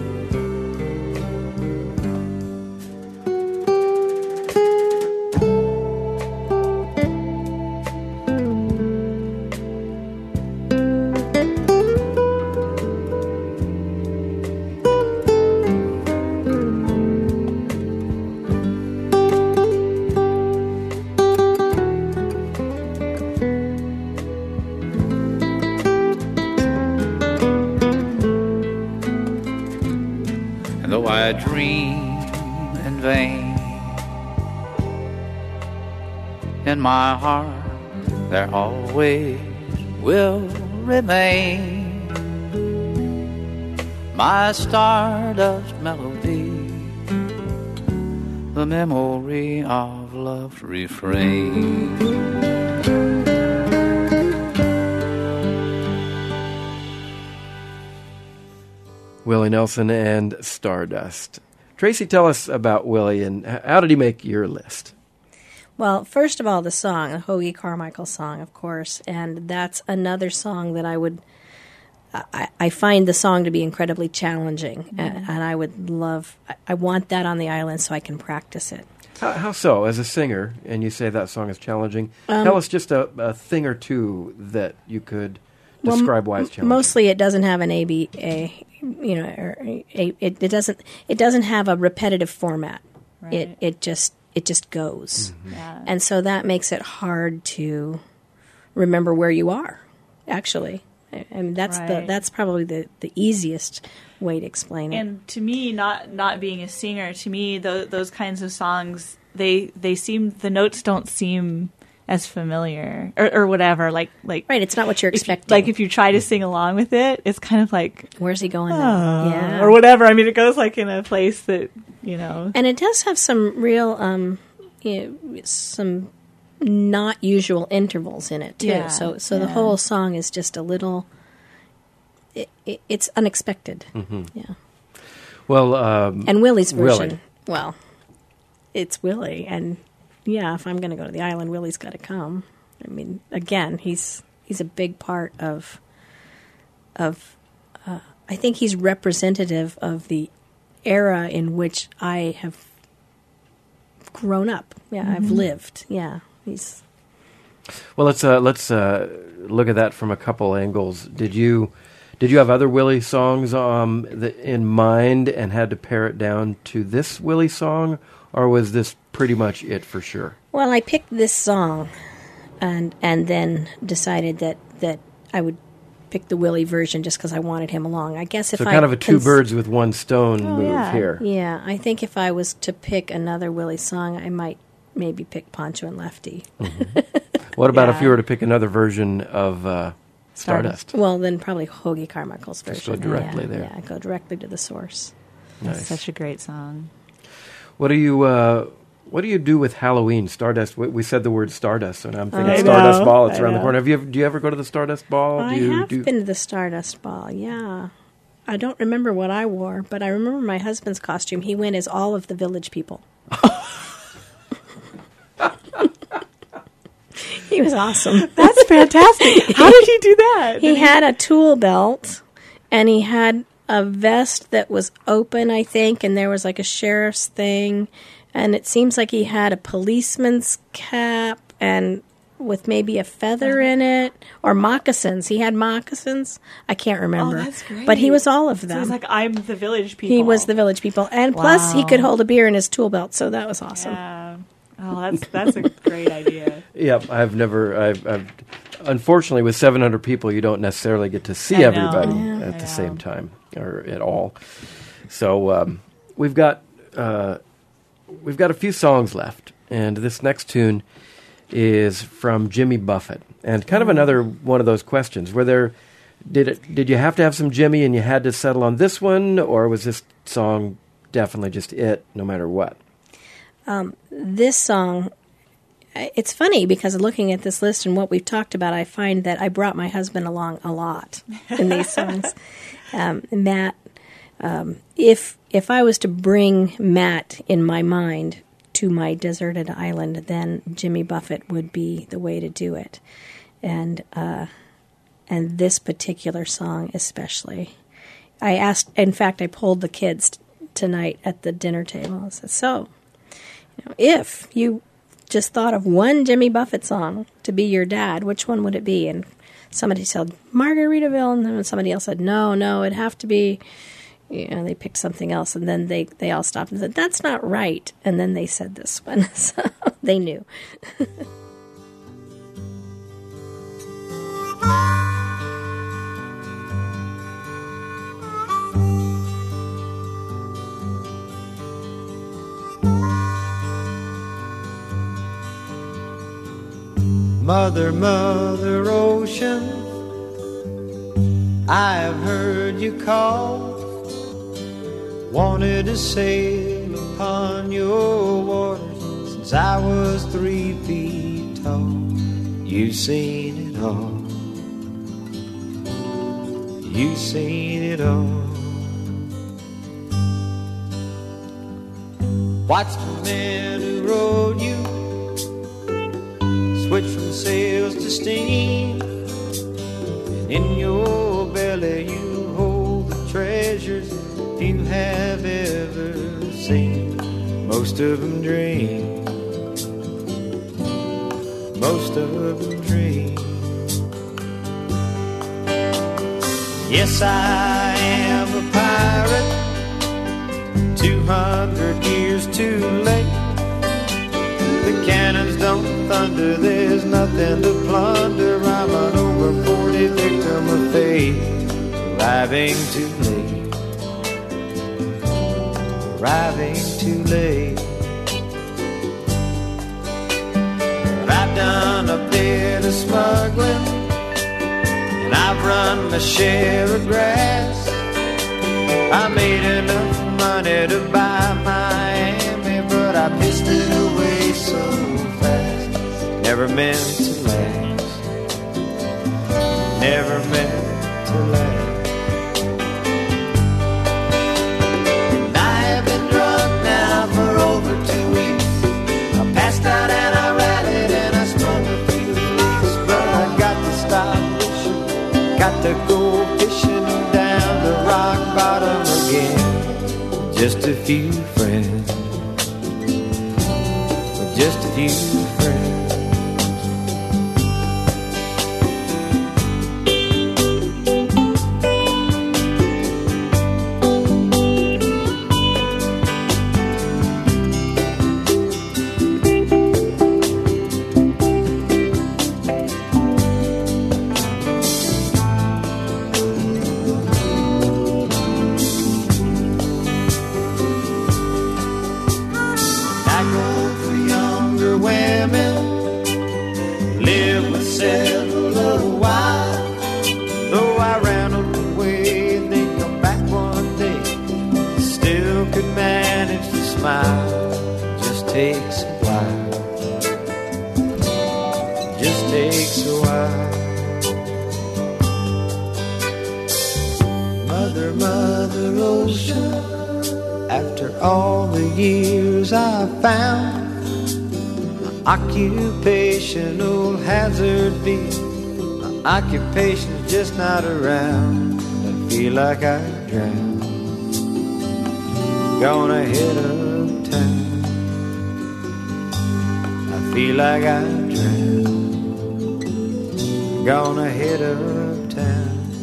Though I dream in vain, in my heart there always will remain my stardust melody, the memory of love's refrain. Willie Nelson and Stardust. Tracy, tell us about Willie, and how did he make your list? Well, first of all, the song, the Hoagy Carmichael song, of course, and that's another song that I would, I, I find the song to be incredibly challenging, mm-hmm. and, and I would love, I, I want that on the island so I can practice it. How, how so? As a singer, and you say that song is challenging, um, tell us just a, a thing or two that you could describe well, why it's challenging. Mostly it doesn't have an A B A. You know, or a, it, it doesn't. It doesn't have a repetitive format. Right. It it just it just goes, Mm-hmm. Yeah. and so that makes it hard to remember where you are. Actually, I, I mean that's the Right. that's probably the, the easiest way to explain it. And to me, not not being a singer, to me, those, those kinds of songs, they they seem, the notes don't seem as familiar or, or whatever. Like like Right, it's not what you're if you- expecting. like if you try to sing along with it, it's kind of like Where's he going now? "Ah," Yeah, or whatever. I mean, it goes like in a place that, you know. and it does have some real um, you know, some not usual intervals in it too. Yeah, so so the yeah. whole song is just a little. It, it, it's unexpected. Mm-hmm. Yeah. Well, um, And Willie's version, Willie. well, it's Willie, and yeah, if I'm going to go to the island, Willie's got to come. I mean, again, he's he's a big part of of. Uh, I think he's representative of the era in which I have grown up. Yeah, Mm-hmm. I've lived. Yeah, he's. well, let's uh, let's uh, look at that from a couple angles. Did you did you have other Willie songs um, that in mind and had to pare it down to this Willie song, or was this pretty much it for sure? Well, I picked this song, and and then decided that that I would pick the Willie version just because I wanted him along. I guess if So I kind of a two cons- birds with one stone Oh, move yeah. here. Yeah, I think if I was to pick another Willie song, I might maybe pick Poncho and Lefty. What about if Yeah. you were to pick another version of uh, Stardust. Stardust? Well, then probably Hoagy Carmichael's Just version. go directly yeah, there. Yeah, go directly to the source. That's Nice. such a great song. What do you uh, What do you do with Halloween? Stardust. We, we said the word Stardust, and I'm thinking I Stardust know, Ball. It's I around the know. corner. Have you ever, do you ever go to the Stardust Ball? I do you, have do, been to the Stardust Ball, yeah. I don't remember what I wore, but I remember my husband's costume. He went as all of the Village People. He was awesome. That's fantastic. How did he do that? He had a tool belt, and he had a vest that was open, I think, and there was like a sheriff's thing, and it seems like he had a policeman's cap and with maybe a feather in it, or moccasins. He had moccasins. I can't remember. Oh, that's great. But he was all of them. So it's like, I'm the Village People. He was the Village People. And Wow. plus, he could hold a beer in his tool belt, so that was awesome. Yeah. Oh, that's that's a great idea. Yep, I've never. I've, I've unfortunately with seven hundred people, you don't necessarily get to see I know. everybody Yeah. at I the know. same time or at all. So um, we've got uh, we've got a few songs left, and this next tune is from Jimmy Buffett, and kind of another one of those questions. Were there did it did you have to have some Jimmy, and you had to settle on this one, or was this song definitely just it, no matter what? Um, this song, it's funny because looking at this list and what we've talked about, I find that I brought my husband along a lot in these songs. Um, Matt, um, if if I was to bring Matt in my mind to my deserted island, then Jimmy Buffett would be the way to do it. And uh, and this particular song especially. I asked, in fact, I polled the kids t- tonight at the dinner table. I said, so, you know, if you just thought of one Jimmy Buffett song to be your dad, which one would it be? And somebody said Margaritaville, and then somebody else said, no, no, it'd have to be, you know, they picked something else, and then they, they all stopped and said, that's not right. And then they said this one, so they knew. Mother, Mother Ocean, I've heard you call. Wanted to sail upon your waters since I was three feet tall. You've seen it all. You've seen it all. Watched the men who rode you switch from sails to steam, and in your belly you hold the treasures you have ever seen. Most of them dream, most of them dream. Yes, I am a pirate, two hundred years too late. The cannons don't thunder, there's nothing to plunder. I'm an over forty victim of fate, arriving too late, arriving too late. But I've done a bit of smuggling, and I've run my share of grass. I made enough money to buy Miami, but I pissed it away so fast. Never meant to last, never meant to last. And I have been drunk now for over two weeks. I passed out and I rallied and I smoked a few leaves, but I got to stop fishing, got to go fishing down the rock bottom again. Just a few friends, just a few friends. I go for younger women the ocean. After all the years I found my occupation, old hazard beat. My occupation's just not around. I feel like I drowned. Gonna hit uptown. I feel like I drowned. Gonna hit uptown.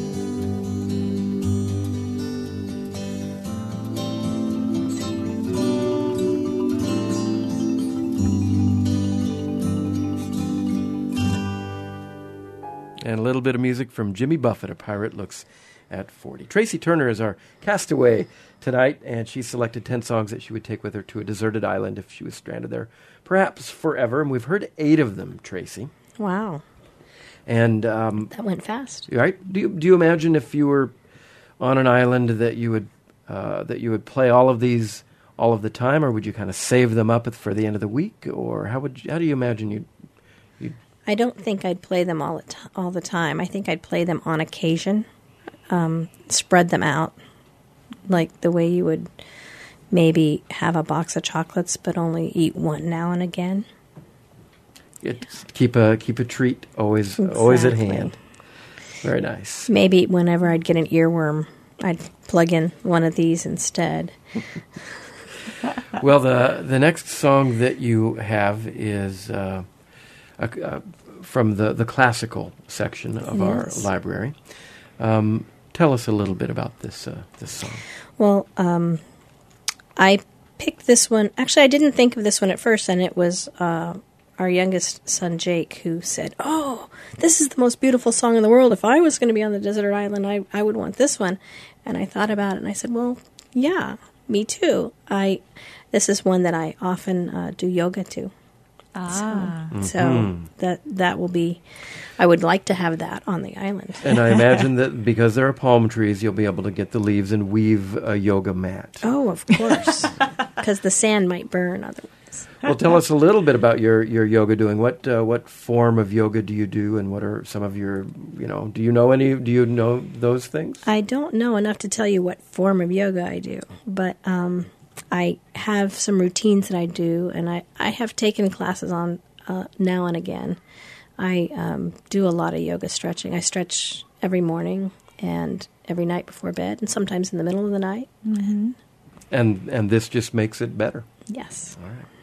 And a little bit of music from Jimmy Buffett, A Pirate Looks at forty. Tracy Turner is our castaway tonight, and she selected ten songs that she would take with her to a deserted island if she was stranded there, perhaps forever. And we've heard eight of them, Tracy. Wow. And um, that went fast. Right? Do you, do you imagine if you were on an island that you would uh, that you would play all of these all of the time, or would you kind of save them up for the end of the week, or how would you, how do you imagine you'd I don't think I'd play them all the, t- all the time. I think I'd play them on occasion, um, spread them out, like the way you would maybe have a box of chocolates but only eat one now and again. It's, keep a keep a treat always Exactly. always at hand. Very nice. Maybe whenever I'd get an earworm, I'd plug in one of these instead. Well, the the next song that you have is uh, a, a, from the, the classical section of Yes. our library. Um, tell us a little bit about this uh, this song. Well, um, I picked this one. Actually, I didn't think of this one at first, and it was uh, our youngest son, Jake, who said, "Oh, this is the most beautiful song in the world. If I was going to be on the desert island, I, I would want this one." And I thought about it, and I said, "Well, yeah, me too. I this is one that I often uh, do yoga to." Ah. So, so Mhm. that that will be. I would like to have that on the island. And I imagine that because there are palm trees, you'll be able to get the leaves and weave a yoga mat. Oh, of course, because the sand might burn otherwise. Well, tell us a little bit about your, your yoga doing. What uh, what form of yoga do you do, and what are some of your, you know, do you know any, do you know those things? I don't know enough to tell you what form of yoga I do, but um, I have some routines that I do, and I, I have taken classes on uh, now and again. I um, do a lot of yoga stretching. I stretch every morning and every night before bed, and sometimes in the middle of the night. Mm-hmm. And and this just makes it better. Yes. All right.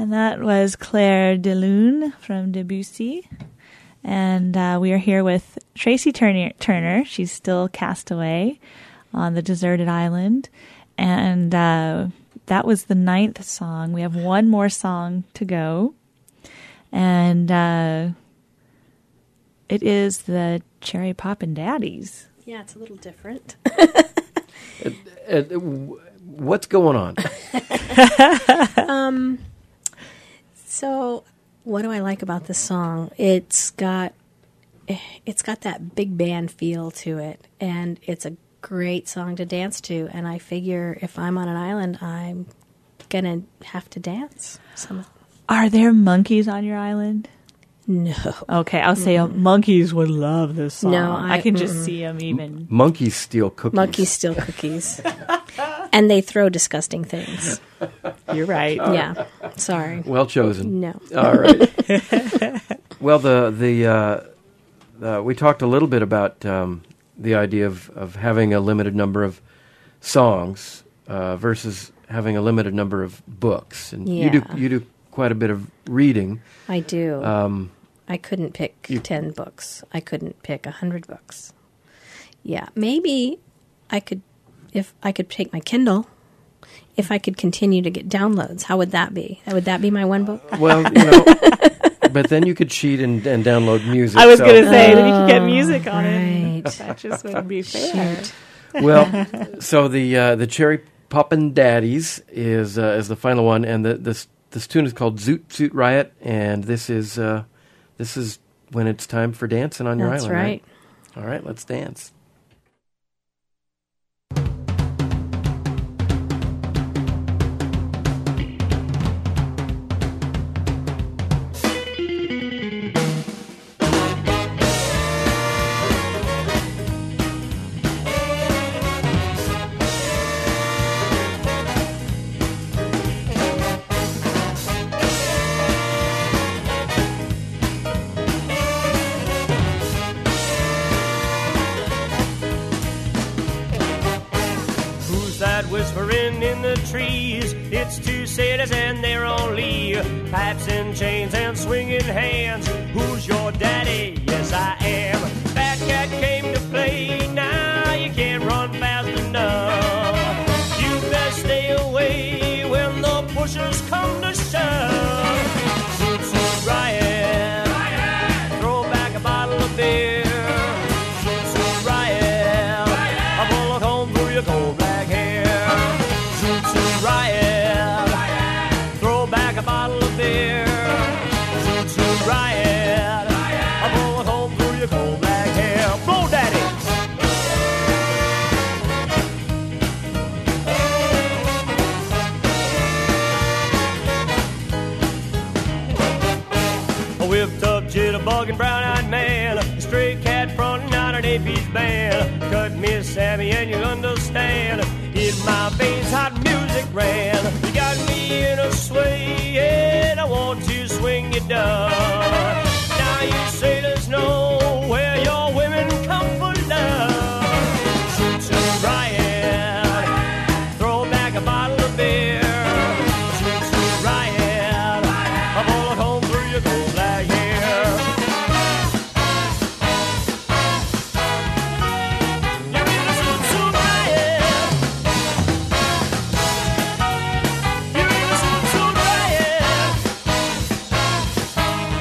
And that was Claire de Lune from Debussy. And uh, we are here with Tracy Turner. Turner. She's still cast away on the deserted island. And uh, that was the ninth song. We have one more song to go. And uh, it is the Cherry Poppin' Daddies. Yeah, it's a little different. Uh, uh, w- what's going on? um, so, what do I like about this song? It's got it's got that big band feel to it, and it's a great song to dance to. And I figure if I'm on an island, I'm gonna have to dance. Some. Are there monkeys on your island? No. Okay, I'll say uh, monkeys would love this song. No, I, I- can just mm-mm. see them even. Monkeys steal cookies. Monkeys steal cookies, and they throw disgusting things. You're right. Yeah, sorry. Well chosen. No. All right. Well, the the uh, uh, we talked a little bit about um, the idea of, of having a limited number of songs uh, versus having a limited number of books, and you do Yeah. you do quite a bit of reading. I do. Um, I couldn't pick you- ten books. I couldn't pick a hundred books. Yeah, maybe I could, if I could take my Kindle, if I could continue to get downloads. How would that be? Would that be my one book? well, you know, but then you could cheat and, and download music. I was so- going to say that you could get music on it. Right. That just wouldn't be fair. Shoot. Well, so the uh, the Cherry Poppin' Daddies is uh, is the final one, and the, this this tune is called Zoot Zoot Riot, and this is uh, this is when it's time for dancing on your That's island. right. All right, let's dance. Who's that whispering in the trees? It's two sailors and they're on lee. Pipes and chains and swinging hands. Who's your daddy? Yes, I am. Fat cat came to play. Now you can't run fast enough. You best stay away when the pushers come to shove. Zoot, zoot, riot. Throw back a bottle of beer. Zoot, zoot, riot. A bullet home through your cold black hair. Zoot, zoot, riot. Throw back a bottle of beer. Zoot, zoot, riot. A bullet home through your cold black hair. Blow, daddy. A whipped up jitterbugging brown-eyed man, a stray cat fronting out an eight-piece band. Cut me, Sammy, and you understand. In my veins, hot music ran. You got me in a sway, and I want to swing you down. Now you sailors know where your women come for love. Zoot, zoot, riot. Throw back a bottle of beer. Zoot, zoot, riot. A bullet home through your cold black hair. Give me the zoot, zoot, riot. Give me the zoot, zoot, riot.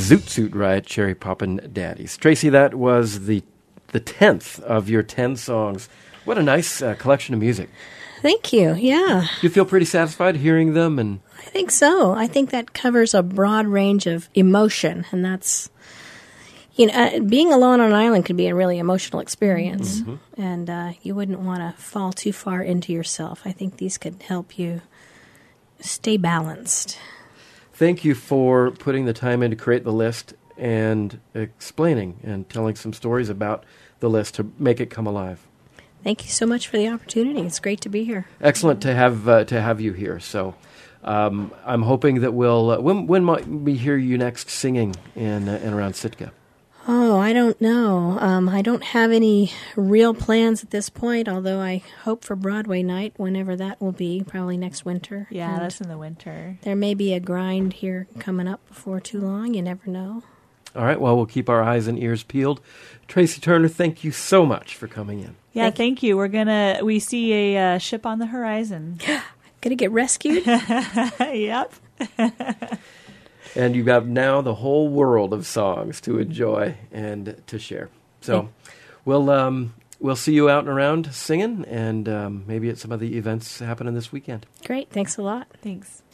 Zoot Suit Riot, Cherry Poppin' Daddies. Tracy, that was the the tenth of your ten songs. What a nice uh, collection of music. Thank you. Yeah. You feel pretty satisfied hearing them? And I think so. I think that covers a broad range of emotion, and that's, you know, uh, being alone on an island could be a really emotional experience, mm-hmm. and uh, you wouldn't want to fall too far into yourself. I think these could help you stay balanced. Thank you for putting the time in to create the list and explaining and telling some stories about the list to make it come alive. Thank you so much for the opportunity. It's great to be here. Excellent to have uh, to have you here. So um, I'm hoping that we'll uh, when when might we hear you next singing in uh, in around Sitka? Oh, I don't know. Um, I don't have any real plans at this point, although I hope for Broadway night, whenever that will be, probably next winter. Yeah, And that's in the winter. there may be a grind here coming up before too long. You never know. All right. Well, we'll keep our eyes and ears peeled. Tracy Turner, thank you so much for coming in. Yeah, Thank thank, you. We're gonna we see a uh, ship on the horizon. Gonna get rescued? Yep. And you have now the whole world of songs to enjoy and to share. So we'll um, we'll see you out and around singing, and um, maybe at some of the events happening this weekend. Great. Thanks a lot. Thanks.